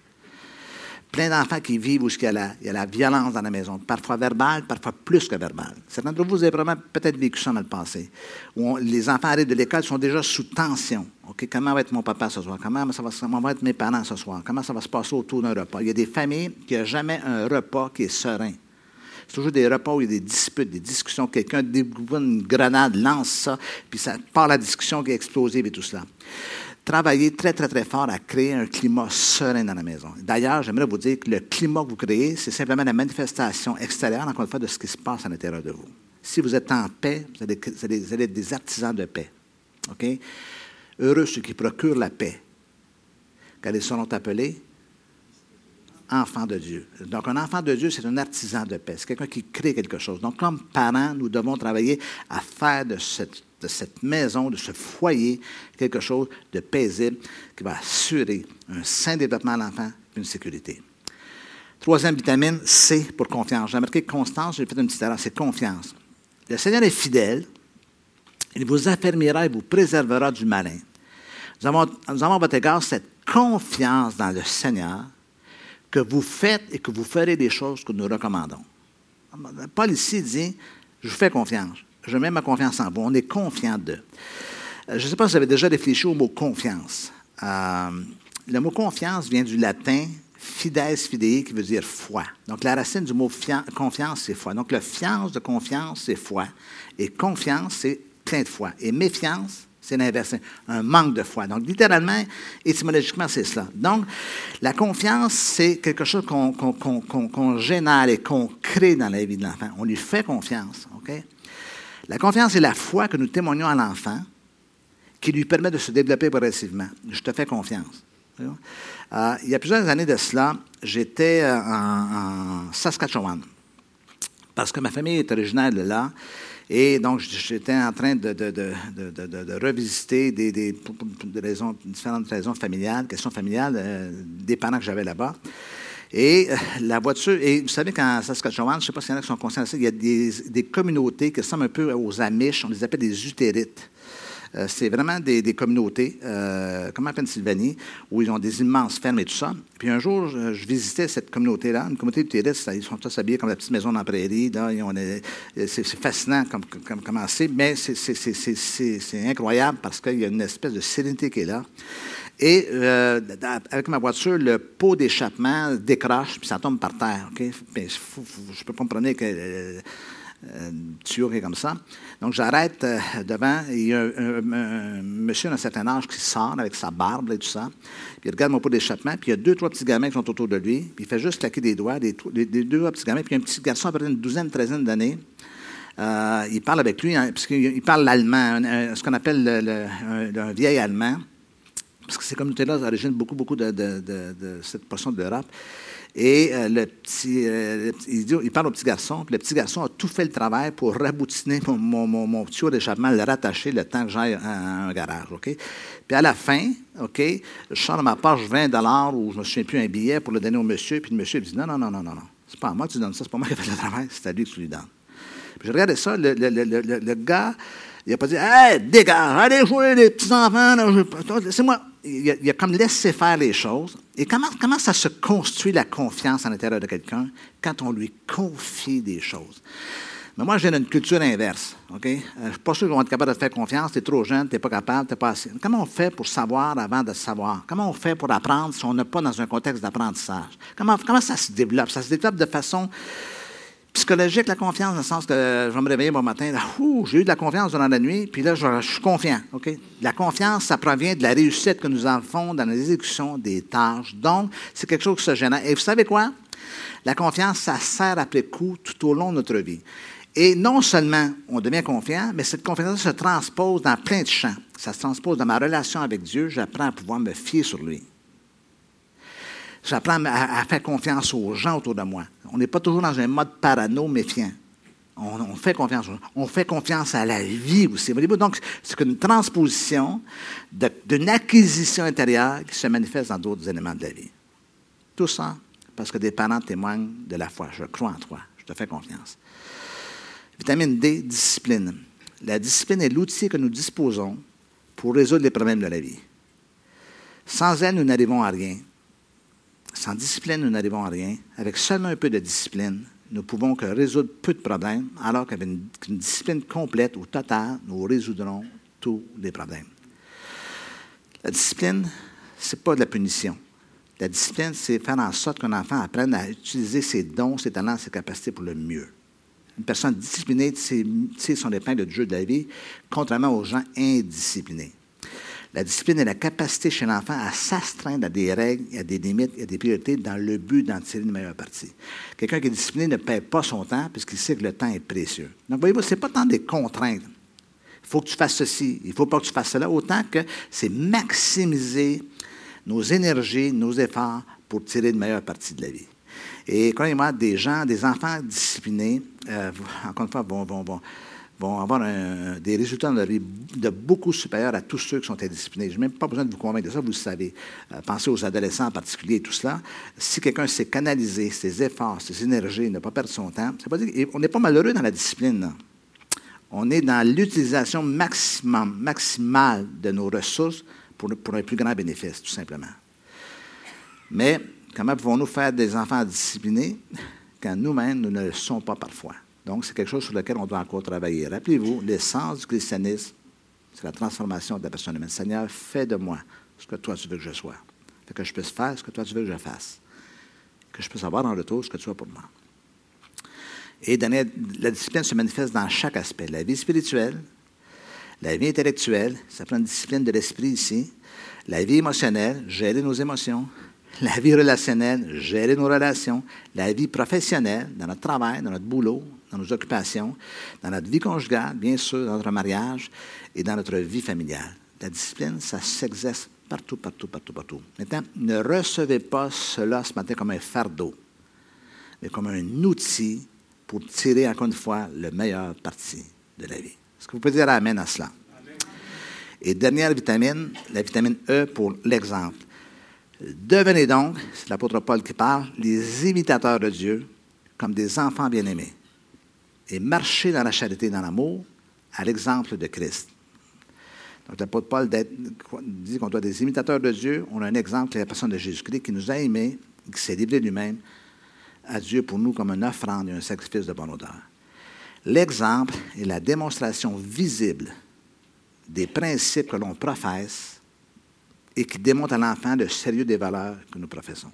Plein d'enfants qui vivent où il y a la violence dans la maison, parfois verbale, parfois plus que verbale. Certains d'entre vous avez vraiment peut-être vécu ça dans le passé, où les enfants arrivent de l'école, sont déjà sous tension. OK, comment va être mon papa ce soir? Comment vont être mes parents ce soir? Comment ça va se passer autour d'un repas? Il y a des familles qui n'ont jamais un repas qui est serein. C'est toujours des repas où il y a des disputes, des discussions. Quelqu'un dégoûte une grenade, lance ça, puis ça part la discussion qui est explosive et tout cela. travaillez très, très, très fort à créer un climat serein dans la maison. D'ailleurs, j'aimerais vous dire que le climat que vous créez, c'est simplement la manifestation extérieure, encore une fois, de ce qui se passe à l'intérieur de vous. Si vous êtes en paix, vous allez être des artisans de paix. OK? Heureux ceux qui procurent la paix, car ils seront appelés enfants de Dieu. Donc, un enfant de Dieu, c'est un artisan de paix. C'est quelqu'un qui crée quelque chose. Donc, comme parents, nous devons travailler à faire de cette maison, de ce foyer, quelque chose de paisible qui va assurer un sain développement à l'enfant et une sécurité. Troisième vitamine, C pour confiance. J'ai marqué constance, j'ai fait une petite erreur, c'est confiance. Le Seigneur est fidèle. Il vous affermira et vous préservera du malin. Nous avons à votre égard cette confiance dans le Seigneur que vous faites et que vous ferez des choses que nous recommandons. Paul ici dit, je vous fais confiance. Je mets ma confiance en vous. On est confiant d'eux. Je ne sais pas si vous avez déjà réfléchi au mot confiance. Le mot confiance vient du latin fides fidei, qui veut dire foi. Donc, la racine du mot confiance, c'est foi. Donc, le fiance de confiance, c'est foi. Et confiance, c'est plein de foi. Et méfiance, c'est l'inverse, un manque de foi. Donc, littéralement, étymologiquement, c'est cela. Donc, la confiance, c'est quelque chose qu'on génère et qu'on crée dans la vie de l'enfant. On lui fait confiance. OK? La confiance est la foi que nous témoignons à l'enfant qui lui permet de se développer progressivement. Je te fais confiance. Il y a plusieurs années de cela, j'étais en Saskatchewan parce que ma famille est originaire de là. Et donc, j'étais en train de revisiter différentes raisons familiales, questions familiales des parents que j'avais là-bas. Et la voiture, et vous savez qu'en Saskatchewan, je ne sais pas s'il y en a qui sont conscients de ça, il y a des communautés qui ressemblent un peu aux Amish, on les appelle des utérites. C'est vraiment des communautés, comme en Pennsylvanie, où ils ont des immenses fermes et tout ça. Puis un jour, je visitais cette communauté-là, une communauté d'utérites, ils sont tous habillés comme la petite maison dans la prairie. Là, c'est fascinant comme c'est, mais c'est incroyable parce qu'il y a une espèce de sérénité qui est là. Et avec ma voiture, le pot d'échappement décroche, puis ça tombe par terre. Okay? Je ne peux pas me prendre que tuyau qui est comme ça. Donc, j'arrête devant. Il y a un monsieur d'un certain âge qui sort avec sa barbe et tout ça. Puis il regarde mon pot d'échappement. Puis il y a 2-3 petits gamins qui sont autour de lui. Puis il fait juste claquer des doigts, des 2 petits gamins. Puis il y a un petit garçon à peu près une douzaine, 13 d'années. Il parle avec lui, parce qu'il parle l'allemand, ce qu'on appelle un vieil allemand. Parce que ces communautés-là originent beaucoup de cette portion de l'Europe. Et il parle au petit garçon, puis le petit garçon a tout fait le travail pour raboutiner mon tuyau d'échappement, le rattacher le temps que j'aille à un garage. OK? Puis à la fin, OK, je sors de ma poche 20 ou je ne me souviens plus, un billet pour le donner au monsieur, puis le monsieur dit non, c'est pas à moi que tu donnes ça, c'est pas moi qui ai fait le travail, c'est à lui que tu lui donnes. Puis je regardais ça, le gars, il n'a pas dit hey, dégage, allez jouer les petits-enfants, c'est moi. Il a comme laissé faire les choses. Et comment ça se construit la confiance à l'intérieur de quelqu'un quand on lui confie des choses? Mais moi, je viens d'une culture inverse. OK? Je ne suis pas sûr qu'on va être capable de te faire confiance. Tu es trop jeune, tu n'es pas capable, tu n'es pas assez. Comment on fait pour savoir avant de savoir? Comment on fait pour apprendre si on n'est pas dans un contexte d'apprentissage? Comment ça se développe? Ça se développe de façon psychologique, la confiance, dans le sens que je vais me réveiller bon matin, là, j'ai eu de la confiance durant la nuit, puis là, je suis confiant. Okay? La confiance, ça provient de la réussite que nous avons dans l'exécution des tâches. Donc, c'est quelque chose qui se génère. Et vous savez quoi? La confiance, ça sert après coup tout au long de notre vie. Et non seulement on devient confiant, mais cette confiance se transpose dans plein de champs. Ça se transpose dans ma relation avec Dieu. J'apprends à pouvoir me fier sur lui. J'apprends à faire confiance aux gens autour de moi. On n'est pas toujours dans un mode parano, méfiant. On fait confiance aux gens. On fait confiance à la vie aussi. Donc, c'est une transposition d'une acquisition intérieure qui se manifeste dans d'autres éléments de la vie. Tout ça parce que des parents témoignent de la foi. Je crois en toi. Je te fais confiance. Vitamine D, discipline. La discipline est l'outil que nous disposons pour résoudre les problèmes de la vie. Sans elle, nous n'arrivons à rien. Sans discipline, nous n'arrivons à rien. Avec seulement un peu de discipline, nous pouvons que résoudre peu de problèmes, alors qu'avec une discipline complète ou totale, nous résoudrons tous les problèmes. La discipline, ce n'est pas de la punition. La discipline, c'est faire en sorte qu'un enfant apprenne à utiliser ses dons, ses talents, ses capacités pour le mieux. Une personne disciplinée tire son épingle du jeu de la vie, contrairement aux gens indisciplinés. La discipline est la capacité chez l'enfant à s'astreindre à des règles, à des limites, à des priorités dans le but d'en tirer une meilleure partie. Quelqu'un qui est discipliné ne perd pas son temps puisqu'il sait que le temps est précieux. Donc, voyez-vous, ce n'est pas tant des contraintes. Il faut que tu fasses ceci, il ne faut pas que tu fasses cela, autant que c'est maximiser nos énergies, nos efforts pour tirer une meilleure partie de la vie. Et croyez-moi, des enfants disciplinés, encore une fois, vont avoir des résultats dans leur vie de beaucoup supérieurs à tous ceux qui sont indisciplinés. Je n'ai même pas besoin de vous convaincre de ça, vous le savez. Pensez aux adolescents en particulier et tout cela. Si quelqu'un sait canaliser ses efforts, ses énergies, ne pas perdre son temps, ça veut pas dire qu'on n'est pas malheureux dans la discipline. Là. On est dans l'utilisation maximale de nos ressources pour un plus grand bénéfice, tout simplement. Mais comment pouvons-nous faire des enfants disciplinés quand nous-mêmes, nous ne le sommes pas parfois? Donc, c'est quelque chose sur lequel on doit encore travailler. Rappelez-vous, l'essence du christianisme, c'est la transformation de la personne humaine. Seigneur, fais de moi ce que toi tu veux que je sois. Fait que je puisse faire ce que toi tu veux que je fasse. Que je puisse avoir en retour ce que tu as pour moi. Et la discipline se manifeste dans chaque aspect. La vie spirituelle, la vie intellectuelle, ça prend une discipline de l'esprit ici. La vie émotionnelle, gérer nos émotions. La vie relationnelle, gérer nos relations. La vie professionnelle, dans notre travail, dans notre boulot, dans nos occupations, dans notre vie conjugale, bien sûr, dans notre mariage et dans notre vie familiale. La discipline, ça s'exerce partout. Maintenant, ne recevez pas cela ce matin comme un fardeau, mais comme un outil pour tirer, encore une fois, le meilleur parti de la vie. Est-ce que vous pouvez dire amen à cela? Amen. Et dernière vitamine, la vitamine E pour l'exemple. Devenez donc, c'est l'apôtre Paul qui parle, les imitateurs de Dieu comme des enfants bien-aimés et marchez dans la charité et dans l'amour à l'exemple de Christ. Donc, l'apôtre Paul dit qu'on doit être des imitateurs de Dieu. On a un exemple, c'est la personne de Jésus-Christ qui nous a aimés, qui s'est livré lui-même à Dieu pour nous comme une offrande et un sacrifice de bonne odeur. L'exemple est la démonstration visible des principes que l'on professe et qui démontre à l'enfant le sérieux des valeurs que nous professons.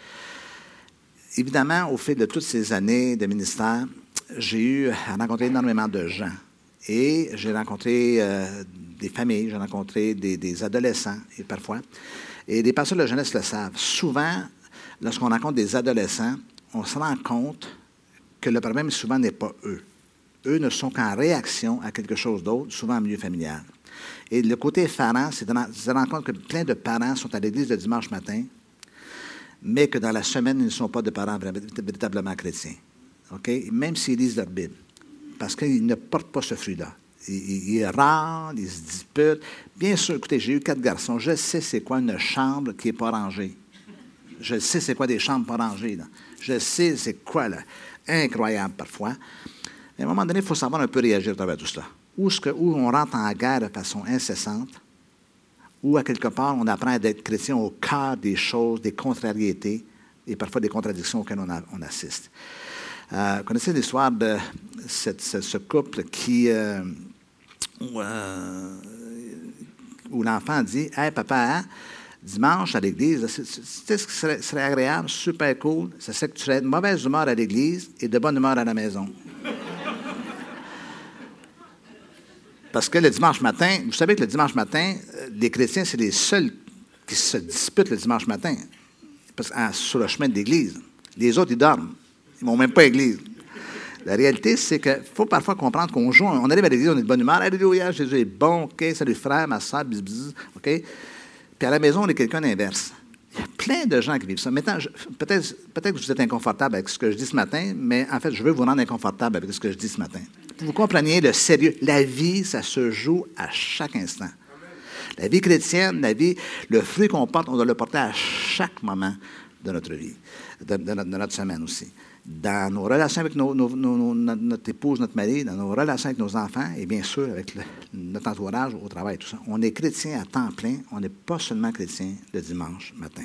Évidemment, au fil de toutes ces années de ministère, j'ai eu à rencontrer énormément de gens. Et j'ai rencontré des familles, j'ai rencontré des adolescents, et parfois. Et les pasteurs de jeunesse le savent. Souvent, lorsqu'on rencontre des adolescents, on se rend compte que le problème, souvent, n'est pas eux. Eux ne sont qu'en réaction à quelque chose d'autre, souvent en milieu familial. Et le côté effarant, c'est de se rendre compte que plein de parents sont à l'église le dimanche matin, mais que dans la semaine, ils ne sont pas de parents véritablement chrétiens. Okay? Même s'ils lisent leur Bible. Parce qu'ils ne portent pas ce fruit-là. Ils râlent, ils se disputent. Bien sûr, écoutez, j'ai eu 4 garçons. Je sais c'est quoi une chambre qui n'est pas rangée. Je sais c'est quoi des chambres pas rangées. Là. Je sais c'est quoi, là. Incroyable parfois. Mais à un moment donné, il faut savoir un peu réagir à travers tout cela. Où on rentre en guerre de façon incessante, ou à quelque part, on apprend à être chrétien au cœur des choses, des contrariétés et parfois des contradictions auxquelles on assiste. Vous connaissez l'histoire de ce couple où l'enfant dit « Hey, papa, dimanche à l'église, tu sais ce qui serait agréable, super cool, ce serait que tu serais de mauvaise humeur à l'église et de bonne humeur à la maison. » Parce que le dimanche matin, vous savez que le dimanche matin, les chrétiens, c'est les seuls qui se disputent le dimanche matin sur le chemin de l'église. Les autres, ils dorment. Ils ne vont même pas à l'église. La réalité, c'est qu'il faut parfois comprendre qu'on joue. On arrive à l'église, on est de bonne humeur. Alléluia, Jésus est bon. OK, salut frère, ma soeur, bisous. OK? Puis à la maison, on est quelqu'un d'inverse. Il y a plein de gens qui vivent ça. Maintenant, peut-être que vous êtes inconfortable avec ce que je dis ce matin, mais en fait, je veux vous rendre inconfortable avec ce que je dis ce matin. Vous compreniez le sérieux. La vie, ça se joue à chaque instant. La vie chrétienne, le fruit qu'on porte, on doit le porter à chaque moment de notre vie, de notre semaine aussi. Dans nos relations avec notre épouse, notre mari, dans nos relations avec nos enfants et bien sûr avec notre entourage au travail, tout ça. On est chrétien à temps plein, on n'est pas seulement chrétien le dimanche matin.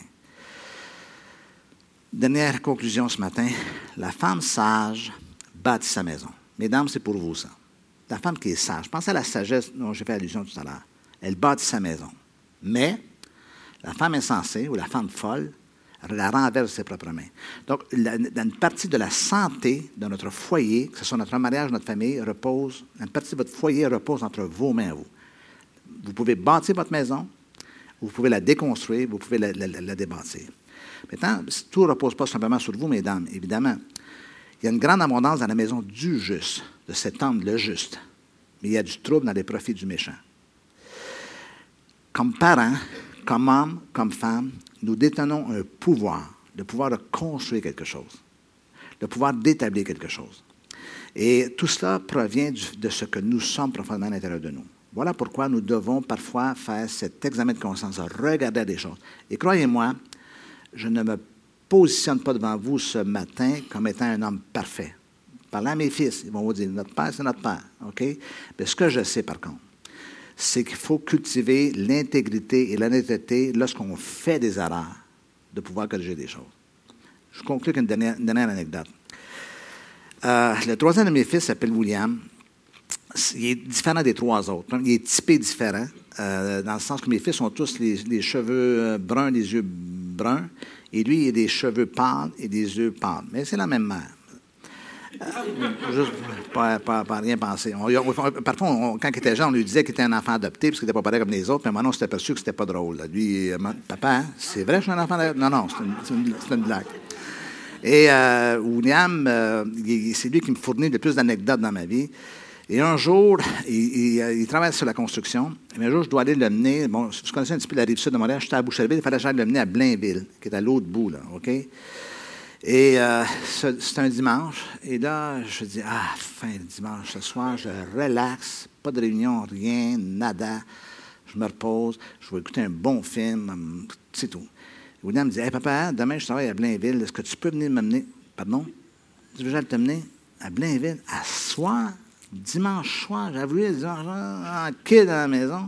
Dernière conclusion ce matin, la femme sage bâtit sa maison. Mesdames, c'est pour vous ça. La femme qui est sage, pensez à la sagesse dont j'ai fait allusion tout à l'heure. Elle bâtit sa maison. Mais la femme insensée ou la femme folle la renverse de ses propres mains. Donc, une partie de la santé de notre foyer, que ce soit notre mariage, notre famille, une partie de votre foyer repose entre vos mains à vous. Vous pouvez bâtir votre maison, vous pouvez la déconstruire, vous pouvez la débâtir. Maintenant, tout ne repose pas simplement sur vous, mesdames, évidemment. Il y a une grande abondance dans la maison du juste, de cet homme, le juste. Mais il y a du trouble dans les profits du méchant. Comme parents, comme hommes, comme femmes, nous détenons un pouvoir, le pouvoir de construire quelque chose, le pouvoir d'établir quelque chose. Et tout cela provient de ce que nous sommes profondément à l'intérieur de nous. Voilà pourquoi nous devons parfois faire cet examen de conscience, regarder des choses. Et croyez-moi, je ne me positionne pas devant vous ce matin comme étant un homme parfait. Parlant à mes fils, ils vont vous dire, notre père, c'est notre père. OK? Mais ce que je sais, par contre, c'est qu'il faut cultiver l'intégrité et l'honnêteté lorsqu'on fait des erreurs, de pouvoir corriger des choses. Je conclue avec une dernière anecdote. Le troisième de mes fils s'appelle William. Il est différent des trois autres. Il est typé différent, dans le sens que mes fils ont tous les cheveux bruns, les yeux bruns, et lui, il a des cheveux pâles et des yeux pâles. Mais c'est la même mère. Juste pas rien penser. Parfois, quand il était jeune, on lui disait qu'il était un enfant adopté parce qu'il n'était pas pareil comme les autres, mais maintenant, on s'est aperçu que c'était pas drôle. Là. Lui, papa, hein, c'est vrai que je suis un enfant adopté? Non, c'est une blague. Et William, c'est lui qui me fournit le plus d'anecdotes dans ma vie. Et un jour, il travaille sur la construction. Mais un jour, je dois aller le mener. Bon, vous connaissez un petit peu la rive sud de Montréal. J'étais à Boucherville, il fallait que j'aille le mener à Blainville, qui est à l'autre bout, là, OK? Et c'est un dimanche. Et là, je dis, fin le dimanche, ce soir, je relaxe, pas de réunion, rien, nada. Je me repose, je vais écouter un bon film, c'est tout. William me dit, hey, papa, demain, je travaille à Blainville. Est-ce que tu peux venir m'amener? Pardon? Tu veux que j'aille te mener à Blainville? À soir? Dimanche soir, j'ai voulu un kid à la maison.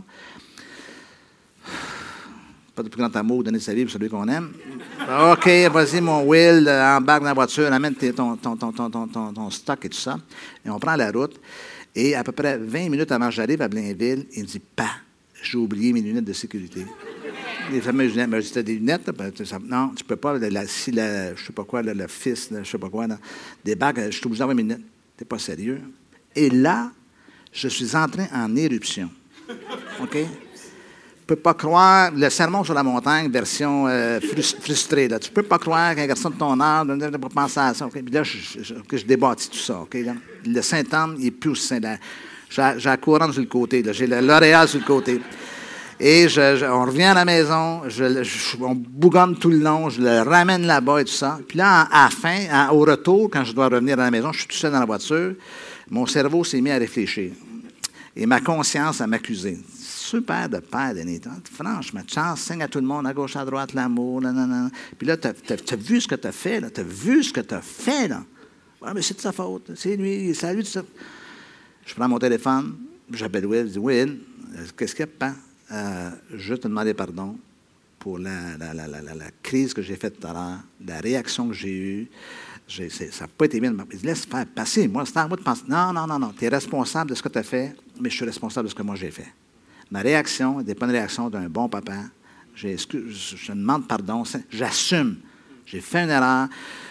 Pas de plus grand amour donner sa vie pour celui qu'on aime. OK, vas-y, mon Will, embarque dans la voiture, amène ton stock et tout ça. Et on prend la route. Et à peu près 20 minutes avant que j'arrive à Blainville, il me dit, j'ai oublié mes lunettes de sécurité. Les fameuses lunettes. Mais c'était des lunettes. Non, tu peux pas. Si je ne sais pas quoi, le fils, je ne sais pas quoi, là, débarque, je suis obligé d'avoir mes lunettes. T'es pas sérieux. Et là, je suis entré en éruption. OK? Je ne peux pas croire, le sermon sur la montagne, version frustrée. Là. Tu ne peux pas croire qu'un garçon de ton âge ne peut pas penser à ça. Okay? Puis là, je débâtis tout ça. Okay? Là. Le Saint-Anne, il est plus aussi saint. J'ai la couronne sur le côté. Là. J'ai l'Oréal sur le côté. Et on revient à la maison, on bougonne tout le long, je le ramène là-bas et tout ça. Puis là, à la fin, au retour, quand je dois revenir à la maison, je suis tout seul dans la voiture, mon cerveau s'est mis à réfléchir. Et ma conscience à m'accuser. Super de père, Denis. Franchement, tu enseignes à tout le monde, à gauche, à droite, l'amour, nanana. Puis là, tu as vu ce que tu as fait, là. Tu as vu ce que tu as fait, là. Ouais, mais c'est de sa faute. C'est lui, c'est à lui de ça. Je prends mon téléphone, j'appelle Will, je dis, Will, qu'est-ce qu'il y a, papa? Je veux te demander pardon pour la crise que j'ai faite tout à l'heure, la réaction que j'ai eue. Ça n'a pas été bien. Il dit, laisse faire passer. Moi, c'est à moi de penser. Non. Tu es responsable de ce que tu as fait, mais je suis responsable de ce que moi j'ai fait. Ma réaction n'est pas une réaction d'un bon papa. Je demande pardon. J'assume. J'ai fait une erreur.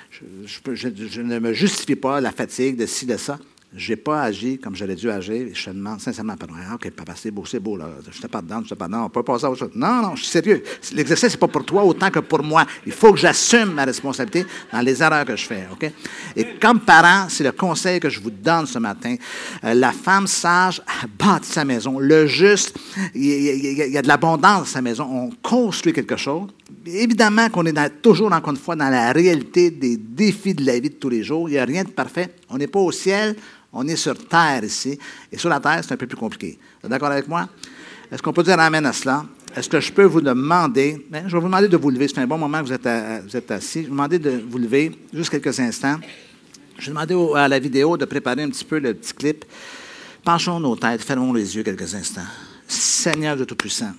Je ne me justifie pas la fatigue de ci, de ça. Je n'ai pas agi comme j'aurais dû agir. Je te demande sincèrement pardon. OK, papa, c'est beau, là. Je te pardonne, on ne peut pas passer à autre chose. Non, je suis sérieux. L'exercice, ce n'est pas pour toi autant que pour moi. Il faut que j'assume ma responsabilité dans les erreurs que je fais, OK? Et comme parent, c'est le conseil que je vous donne ce matin. La femme sage bâtit sa maison. Le juste, il y a de l'abondance dans sa maison. On construit quelque chose. Évidemment qu'on est toujours, encore une fois, dans la réalité des défis de la vie de tous les jours. Il n'y a rien de parfait. On n'est pas au ciel. On est sur terre ici. Et sur la terre, c'est un peu plus compliqué. Vous êtes d'accord avec moi? Est-ce qu'on peut dire amen à cela? Est-ce que je peux vous demander, je vais vous demander de vous lever. C'est un bon moment que vous êtes assis. Je vais vous demander de vous lever juste quelques instants. Je vais demander à la vidéo de préparer un petit peu le petit clip. Penchons nos têtes, fermons les yeux quelques instants. Seigneur de Tout-Puissant,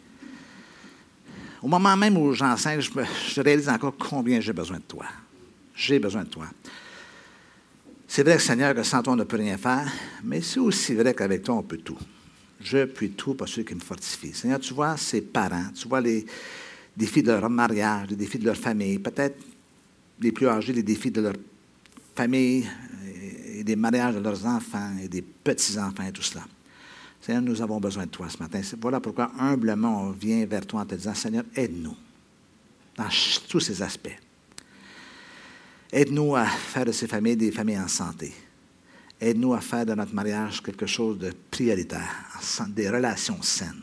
au moment même où j'enseigne, je réalise encore combien j'ai besoin de toi. J'ai besoin de toi. C'est vrai, Seigneur, que sans toi, on ne peut rien faire, mais c'est aussi vrai qu'avec toi, on peut tout. Je puis tout par celui qui me fortifie. Seigneur, tu vois ces parents, tu vois les défis de leur mariage, les défis de leur famille, peut-être les plus âgés, les défis de leur famille et des mariages de leurs enfants et des petits-enfants et tout cela. Seigneur, nous avons besoin de toi ce matin. Voilà pourquoi humblement on vient vers toi en te disant, Seigneur, aide-nous dans tous ces aspects. Aide-nous à faire de ces familles des familles en santé. Aide-nous à faire de notre mariage quelque chose de prioritaire, des relations saines.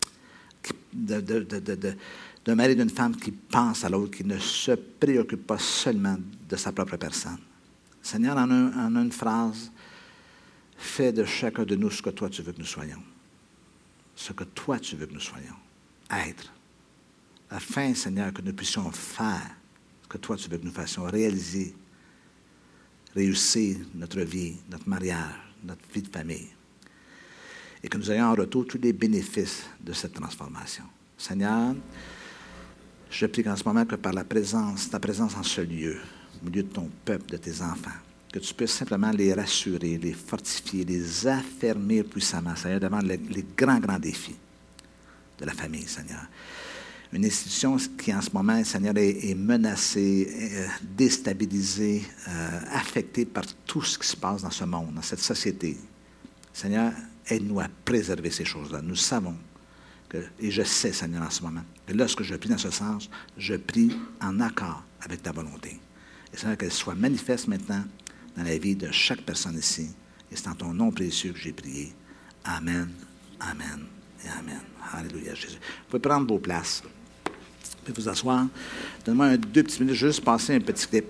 D'un mari et d'une femme qui pense à l'autre, qui ne se préoccupe pas seulement de sa propre personne. Seigneur, en une phrase, fais de chacun de nous ce que toi tu veux que nous soyons. Ce que toi tu veux que nous soyons. Être. Afin, Seigneur, que nous puissions faire ce que toi tu veux que nous fassions, réaliser, réussir notre vie, notre mariage, notre vie de famille. Et que nous ayons en retour tous les bénéfices de cette transformation. Seigneur, je prie qu'en ce moment, que par ta présence en ce lieu, au milieu de ton peuple, de tes enfants, que tu puisses simplement les rassurer, les fortifier, les affermir puissamment, Seigneur, devant les grands défis de la famille, Seigneur. Une institution qui, en ce moment, Seigneur, est menacée, déstabilisée, affectée par tout ce qui se passe dans ce monde, dans cette société. Seigneur, aide-nous à préserver ces choses-là. Nous savons, et je sais, Seigneur, en ce moment, que lorsque je prie dans ce sens, je prie en accord avec ta volonté. Et Seigneur, qu'elle soit manifeste maintenant dans la vie de chaque personne ici. Et c'est en ton nom précieux que j'ai prié. Amen, amen et amen. Alléluia, Jésus. Vous pouvez prendre vos places. Vous pouvez vous asseoir. Donne-moi 2 petites minutes, juste passer un petit clip.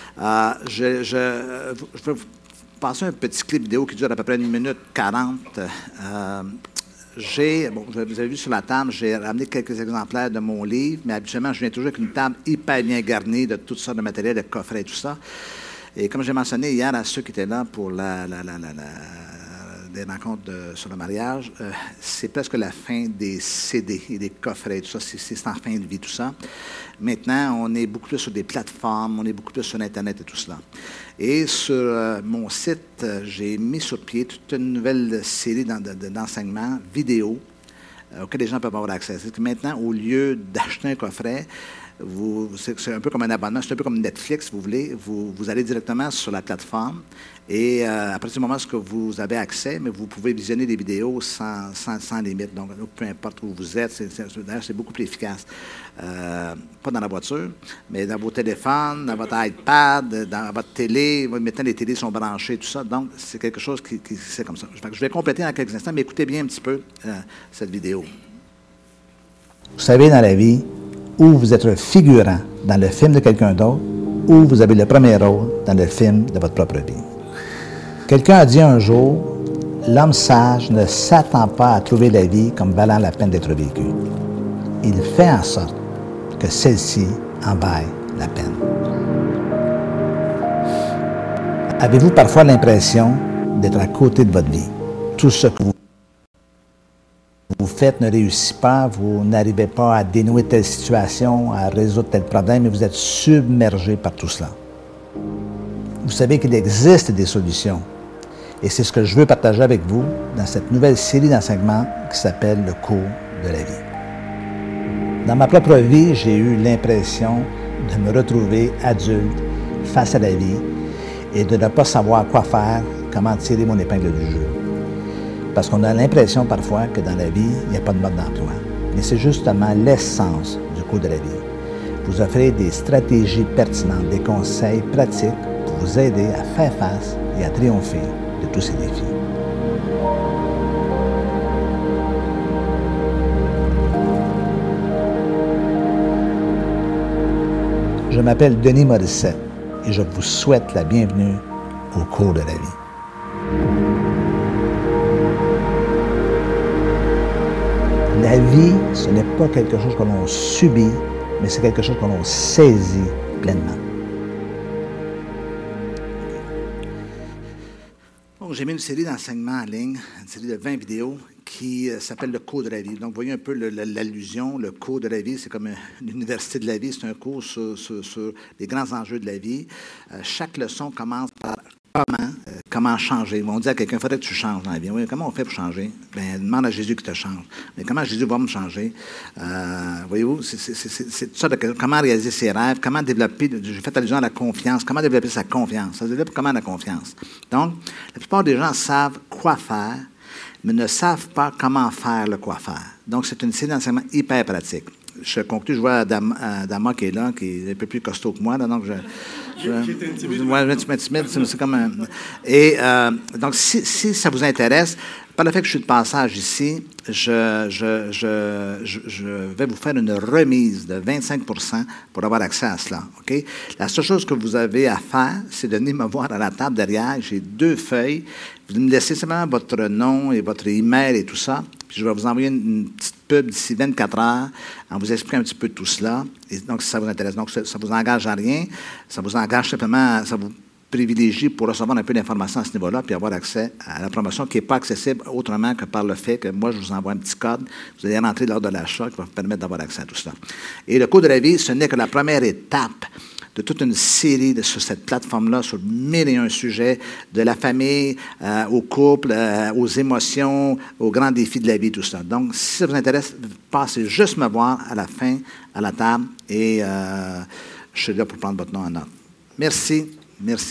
Je vais vous passer un petit clip vidéo qui dure à peu près 1 minute 40. Vous avez vu sur la table, j'ai ramené quelques exemplaires de mon livre, mais habituellement, je viens toujours avec une table hyper bien garnie de toutes sortes de matériel, de coffrets et tout ça. Et comme j'ai mentionné hier à ceux qui étaient là pour des rencontres sur le mariage, c'est presque la fin des CD et des coffrets et tout ça. C'est en fin de vie, tout ça. Maintenant, on est beaucoup plus sur des plateformes, on est beaucoup plus sur Internet et tout cela. Et sur mon site, j'ai mis sur pied toute une nouvelle série d'enseignements vidéo auxquels les gens peuvent avoir accès. C'est que maintenant, au lieu d'acheter un coffret, c'est un peu comme un abonnement, c'est un peu comme Netflix, si vous voulez. Vous allez directement sur la plateforme et à partir du moment où vous avez accès, mais vous pouvez visionner des vidéos sans limite. Donc, peu importe où vous êtes, d'ailleurs, c'est beaucoup plus efficace. Pas dans la voiture, mais dans vos téléphones, dans votre iPad, dans votre télé. Maintenant, les télés sont branchées, tout ça. Donc, c'est quelque chose qui c'est comme ça. Je vais compléter dans quelques instants, mais écoutez bien un petit peu cette vidéo. Vous savez, dans la vie, ou vous êtes un figurant dans le film de quelqu'un d'autre, ou vous avez le premier rôle dans le film de votre propre vie. Quelqu'un a dit un jour, l'homme sage ne s'attend pas à trouver la vie comme valant la peine d'être vécue. Il fait en sorte que celle-ci en vaille la peine. Avez-vous parfois l'impression d'être à côté de votre vie? Tout ce que vous faites ne réussit pas, vous n'arrivez pas à dénouer telle situation, à résoudre tel problème, et vous êtes submergé par tout cela. Vous savez qu'il existe des solutions, et c'est ce que je veux partager avec vous dans cette nouvelle série d'enseignements qui s'appelle le cours de la vie. Dans ma propre vie, j'ai eu l'impression de me retrouver adulte face à la vie et de ne pas savoir quoi faire, comment tirer mon épingle du jeu. Parce qu'on a l'impression parfois que dans la vie, il n'y a pas de mode d'emploi. Mais c'est justement l'essence du cours de la vie. Vous offrez des stratégies pertinentes, des conseils pratiques pour vous aider à faire face et à triompher de tous ces défis. Je m'appelle Denis Morissette et je vous souhaite la bienvenue au cours de la vie. La vie, ce n'est pas quelque chose que l'on subit, mais c'est quelque chose que l'on saisit pleinement. Donc, j'ai mis une série d'enseignements en ligne, une série de 20 vidéos qui s'appelle le cours de la vie. Donc, vous voyez un peu l'allusion, le cours de la vie, c'est comme l'université de la vie, c'est un cours sur les grands enjeux de la vie. Chaque leçon commence par comment changer. On dit à quelqu'un, il faudrait que tu changes dans la vie. Oui, comment on fait pour changer? Bien, demande à Jésus qui te change. Mais comment Jésus va me changer? Voyez-vous, c'est tout ça, comment réaliser ses rêves, comment développer, j'ai fait allusion à la confiance, comment développer sa confiance. Ça se développe comment la confiance? Donc, la plupart des gens savent quoi faire, mais ne savent pas comment faire le quoi faire. Donc, c'est une série d'enseignements hyper pratique. Je conclue, je vois Adama qui est là, qui est un peu plus costaud que moi, là, donc J'étais intimide. Ouais, je suis timide, c'est comme un... Et donc, si ça vous intéresse, par le fait que je suis de passage ici, je vais vous faire une remise de 25 pour avoir accès à cela. OK? La seule chose que vous avez à faire, c'est de venir me voir à la table derrière. J'ai 2 feuilles. Vous me laissez simplement votre nom et votre email et tout ça. Puis je vais vous envoyer une petite pub d'ici 24 heures en vous expliquant un petit peu tout cela. Et donc, si ça vous intéresse. Donc, ça ne vous engage à rien. Ça vous engage simplement, ça vous privilégie pour recevoir un peu d'informations à ce niveau-là, puis avoir accès à la promotion qui n'est pas accessible autrement que par le fait que moi, je vous envoie un petit code, vous allez rentrer lors de l'achat qui va vous permettre d'avoir accès à tout cela. Et le cours de la vie, ce n'est que la première étape de toute une série sur cette plateforme-là, sur 1001 sujets, de la famille au couple, aux émotions, aux grands défis de la vie, tout ça. Donc, si ça vous intéresse, passez juste me voir à la fin, à la table, et je suis là pour prendre votre nom en note. Merci. Merci.